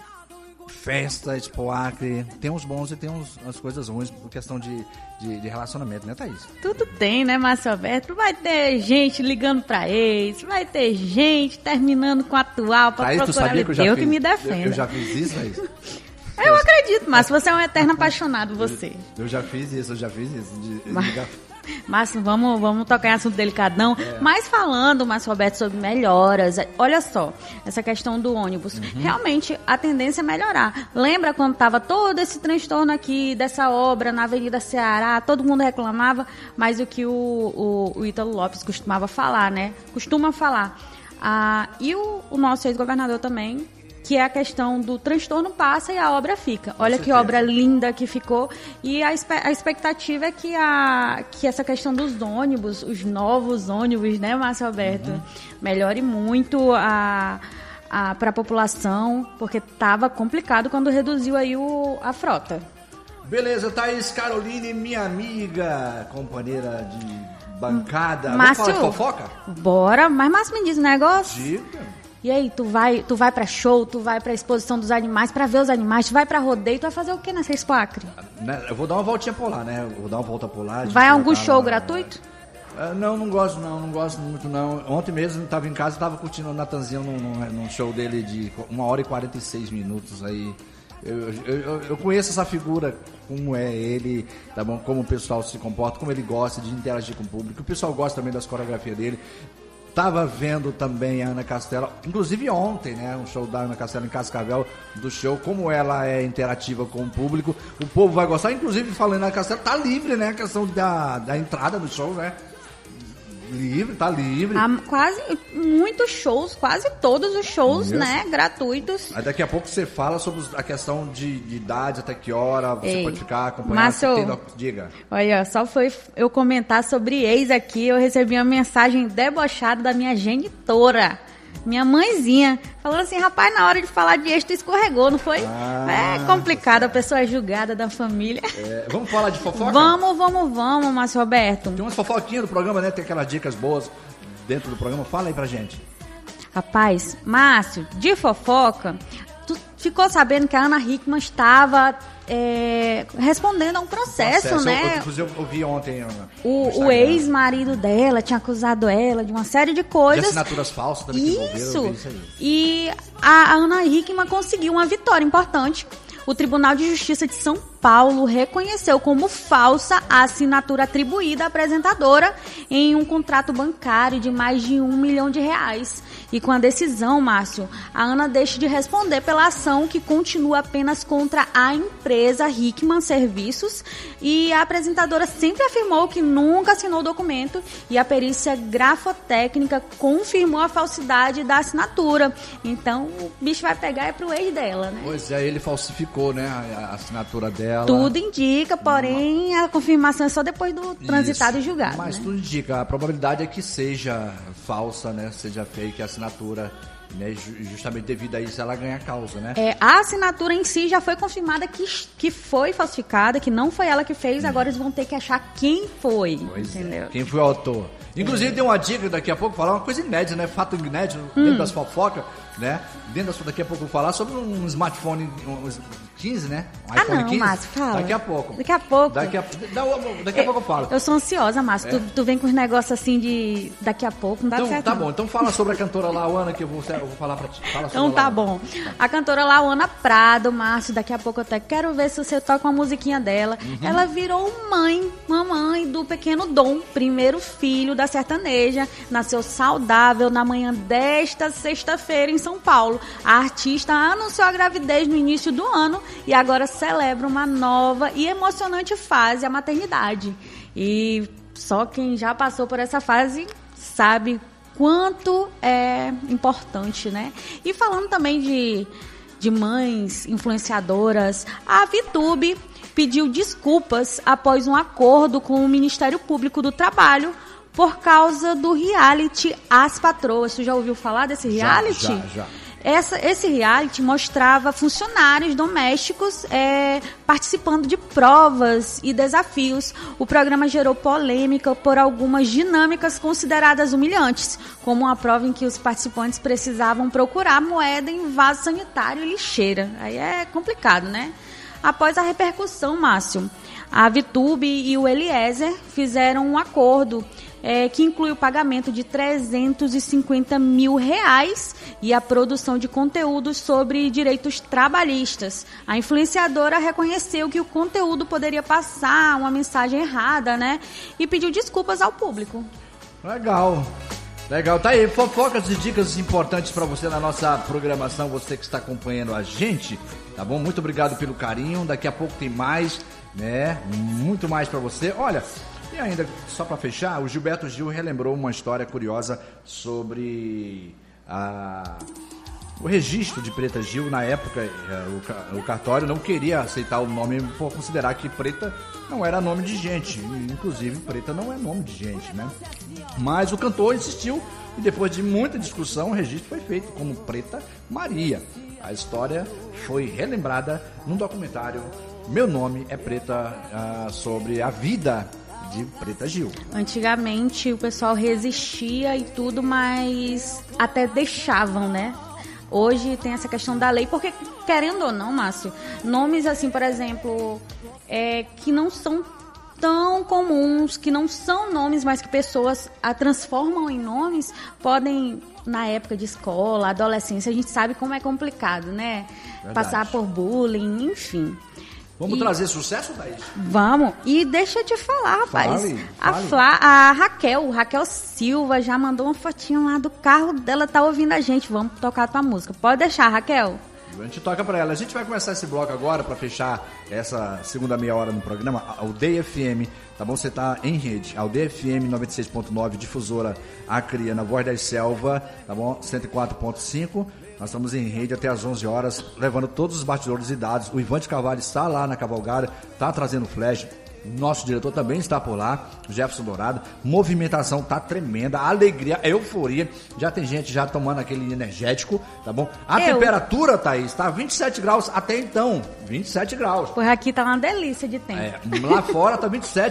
Festa, Expo Acre, tem uns bons e tem uns, umas coisas ruins por questão de, de, de relacionamento, né, Thaís? Tudo tem, né, Márcio Alberto? Vai ter gente ligando pra ex, vai ter gente terminando com a atual pra Thaís, tu procurar. sabia que eu já eu fiz, que me eu, defenda. eu já fiz isso, Thaís? Eu acredito, Márcio, você é um eterno apaixonado, você. Eu já fiz isso, eu já fiz isso. De, de Mas- ligar- Márcio, vamos, vamos tocar em assunto delicadão. É. Mas falando, Márcio Roberto, sobre melhoras, olha só, essa questão do ônibus. Uhum. Realmente, a tendência é melhorar. Lembra quando estava todo esse transtorno aqui, dessa obra na Avenida Ceará, todo mundo reclamava, mas o que o, o, o Ítalo Lopes costumava falar, né? Costuma falar. Ah, e o, o nosso ex-governador também, que é a questão do transtorno passa e a obra fica. Olha que obra linda que ficou. E a, espe- a expectativa é que, a, que essa questão dos ônibus, os novos ônibus, né, Márcio Alberto, Uhum. melhore muito a, a, para a população, porque estava complicado quando reduziu aí o, a frota. Beleza, Thaís Caroline, minha amiga, companheira de bancada. Márcio, Vamos falar de fofoca? Bora, mas Márcio me diz um negócio. Diga. E aí, tu vai, tu vai pra show, tu vai pra exposição dos animais, pra ver os animais, tu vai pra rodeio, tu vai fazer o que nessa Expo Acre? Né, Eu vou dar uma voltinha por lá, né? Eu vou dar uma volta por lá. a gente Vai a algum tá show lá- gratuito? Ah, não, não gosto não, não gosto muito não. Ontem mesmo eu tava em casa e tava curtindo o Natanzinho num, num, num show dele de uma hora e quarenta e seis minutos aí. Eu, eu, eu- eu conheço essa figura, como é ele, tá bom? Como o pessoal se comporta, como ele gosta de interagir com o público. O pessoal gosta também das coreografias dele. tava vendo também a Ana Castela, inclusive ontem, né? Um show da Ana Castela em Cascavel, do show, como ela é interativa com o público, o povo vai gostar, inclusive falando na Castela, tá livre, né? A questão da, da entrada do show, né? Livre, tá livre. Há quase, muitos shows, quase todos os shows, Isso. né, gratuitos. Aí daqui a pouco você fala sobre a questão de, de idade, até que hora você Ei, pode ficar acompanhando. Márcio, Tendo, diga. Olha, só foi eu comentar sobre ex aqui, eu recebi uma mensagem debochada da minha genitora, minha mãezinha, falando assim, rapaz, na hora de falar de ex, tu escorregou, não foi? Ah, é complicado, a pessoa é julgada da família. É, vamos falar de fofoca? Vamos, vamos, vamos, Márcio Roberto. Tem umas fofoquinhas do programa, né? Tem aquelas dicas boas dentro do programa. Fala aí pra gente. Rapaz, Márcio, de fofoca, tu ficou sabendo que a Ana Hickman estava é, respondendo a um processo, processo né? Eu, inclusive eu vi ontem, Ana. O, o ex-marido dela tinha acusado ela de uma série de coisas. De assinaturas falsas também que envolveram, isso. eu vi isso aí. E a, a Ana Hickman conseguiu uma vitória importante. O Tribunal de Justiça de São Paulo reconheceu como falsa a assinatura atribuída à apresentadora em um contrato bancário de mais de um milhão de reais. E com a decisão, Márcio, a Ana deixa de responder pela ação que continua apenas contra a empresa Hickman Serviços, e a apresentadora sempre afirmou que nunca assinou o documento, e a perícia grafotécnica confirmou a falsidade da assinatura. Então o bicho vai pegar é pro ex dela, né? Pois é, ele falsificou, né, a assinatura dela. Tudo indica, porém a confirmação é só depois do transitado Isso. e julgado. Mas né? tudo indica, a probabilidade é que seja falsa, né, seja fake a assinatura, né, justamente devido a isso ela ganha causa, né? É, a assinatura em si já foi confirmada que, que foi falsificada, que não foi ela que fez, hum. agora eles vão ter que achar quem foi, pois entendeu? É. Quem foi o autor. Inclusive, é. Deu uma dica daqui a pouco, falar uma coisa inédita, né? Fato inédito, hum. dentro das fofocas, né? Dentro das, daqui a pouco eu vou falar sobre um smartphone um quinze, né? Um ah, iPhone não, quinze. Márcio, fala. Daqui a pouco. Daqui a pouco. Daqui a, daqui a pouco eu falo. Eu sou ansiosa, Márcio. É. Tu, tu vem com os negócios assim de daqui a pouco, não dá então, certo. Tá não. bom, então fala sobre a cantora Lauana, que eu vou, eu vou falar pra ti. Fala então tá bom. A cantora Lauana Prado, Márcio, daqui a pouco eu até quero ver se você toca uma musiquinha dela. Uhum. Ela virou mãe, mamãe do pequeno Dom, primeiro filho da sertaneja. Nasceu saudável na manhã desta sexta-feira em São Paulo. A artista anunciou a gravidez no início do ano e agora celebra uma nova e emocionante fase, a maternidade. E só quem já passou por essa fase sabe quanto é importante, né? E falando também de, de mães influenciadoras, a VTube pediu desculpas após um acordo com o Ministério Público do Trabalho por causa do reality As Patroas. Você já ouviu falar desse reality? Já, já, já. Essa, esse reality mostrava funcionários domésticos é, participando de provas e desafios. O programa gerou polêmica por algumas dinâmicas consideradas humilhantes, como uma prova em que os participantes precisavam procurar moeda em vaso sanitário e lixeira. Aí é complicado, né? Após a repercussão, Márcio, a VTube e o Eliezer fizeram um acordo É, que inclui o pagamento de trezentos e cinquenta mil reais e a produção de conteúdos sobre direitos trabalhistas. A influenciadora reconheceu que o conteúdo poderia passar uma mensagem errada, né? E pediu desculpas ao público. Legal. Legal, tá aí, fofocas e dicas importantes para você na nossa programação, você que está acompanhando a gente, tá bom? Muito obrigado pelo carinho, daqui a pouco tem mais, né? Muito mais para você. Olha, e ainda, só para fechar, o Gilberto Gil relembrou uma história curiosa sobre a, o registro de Preta Gil. Na época, o, o cartório não queria aceitar o nome por considerar que Preta não era nome de gente. Inclusive, Preta não é nome de gente, né? Mas o cantor insistiu e depois de muita discussão, o registro foi feito como Preta Maria. A história foi relembrada num documentário Meu Nome é Preta, uh, sobre a vida de Preta Gil. Antigamente o pessoal resistia e tudo, mas até deixavam, né? Hoje tem essa questão da lei, porque querendo ou não, Márcio, nomes assim, por exemplo, é, que não são tão comuns, que não são nomes, mas que pessoas a transformam em nomes, podem, na época de escola, adolescência, a gente sabe como é complicado, né? Verdade. Passar por bullying, enfim. Vamos E- trazer sucesso, Thaís? Vamos. E deixa eu te falar, rapaz. Fale, a, fale. Flá, a Raquel, Raquel Silva, já mandou uma fotinho lá do carro dela, tá ouvindo a gente. Vamos tocar a tua música. Pode deixar, Raquel. A gente toca pra ela. A gente vai começar esse bloco agora pra fechar essa segunda meia hora no programa. A Aldeia F M, tá bom? Você tá em rede. Aldeia F M noventa e seis ponto nove, difusora Acreana, Voz da Selva, tá bom? cento e quatro ponto cinco. Nós estamos em rede até às onze horas, levando todos os bastidores e dados. O Ivan de Carvalho está lá na cavalgada, tá trazendo flash. Nosso diretor também está por lá, Jefferson Dourado. Movimentação tá tremenda, alegria, euforia. Já tem gente já tomando aquele energético, tá bom? A Eu. temperatura, Thaís, tá vinte e sete graus até então. vinte e sete graus. Pois aqui tá uma delícia de tempo. É, lá fora tá vinte e sete.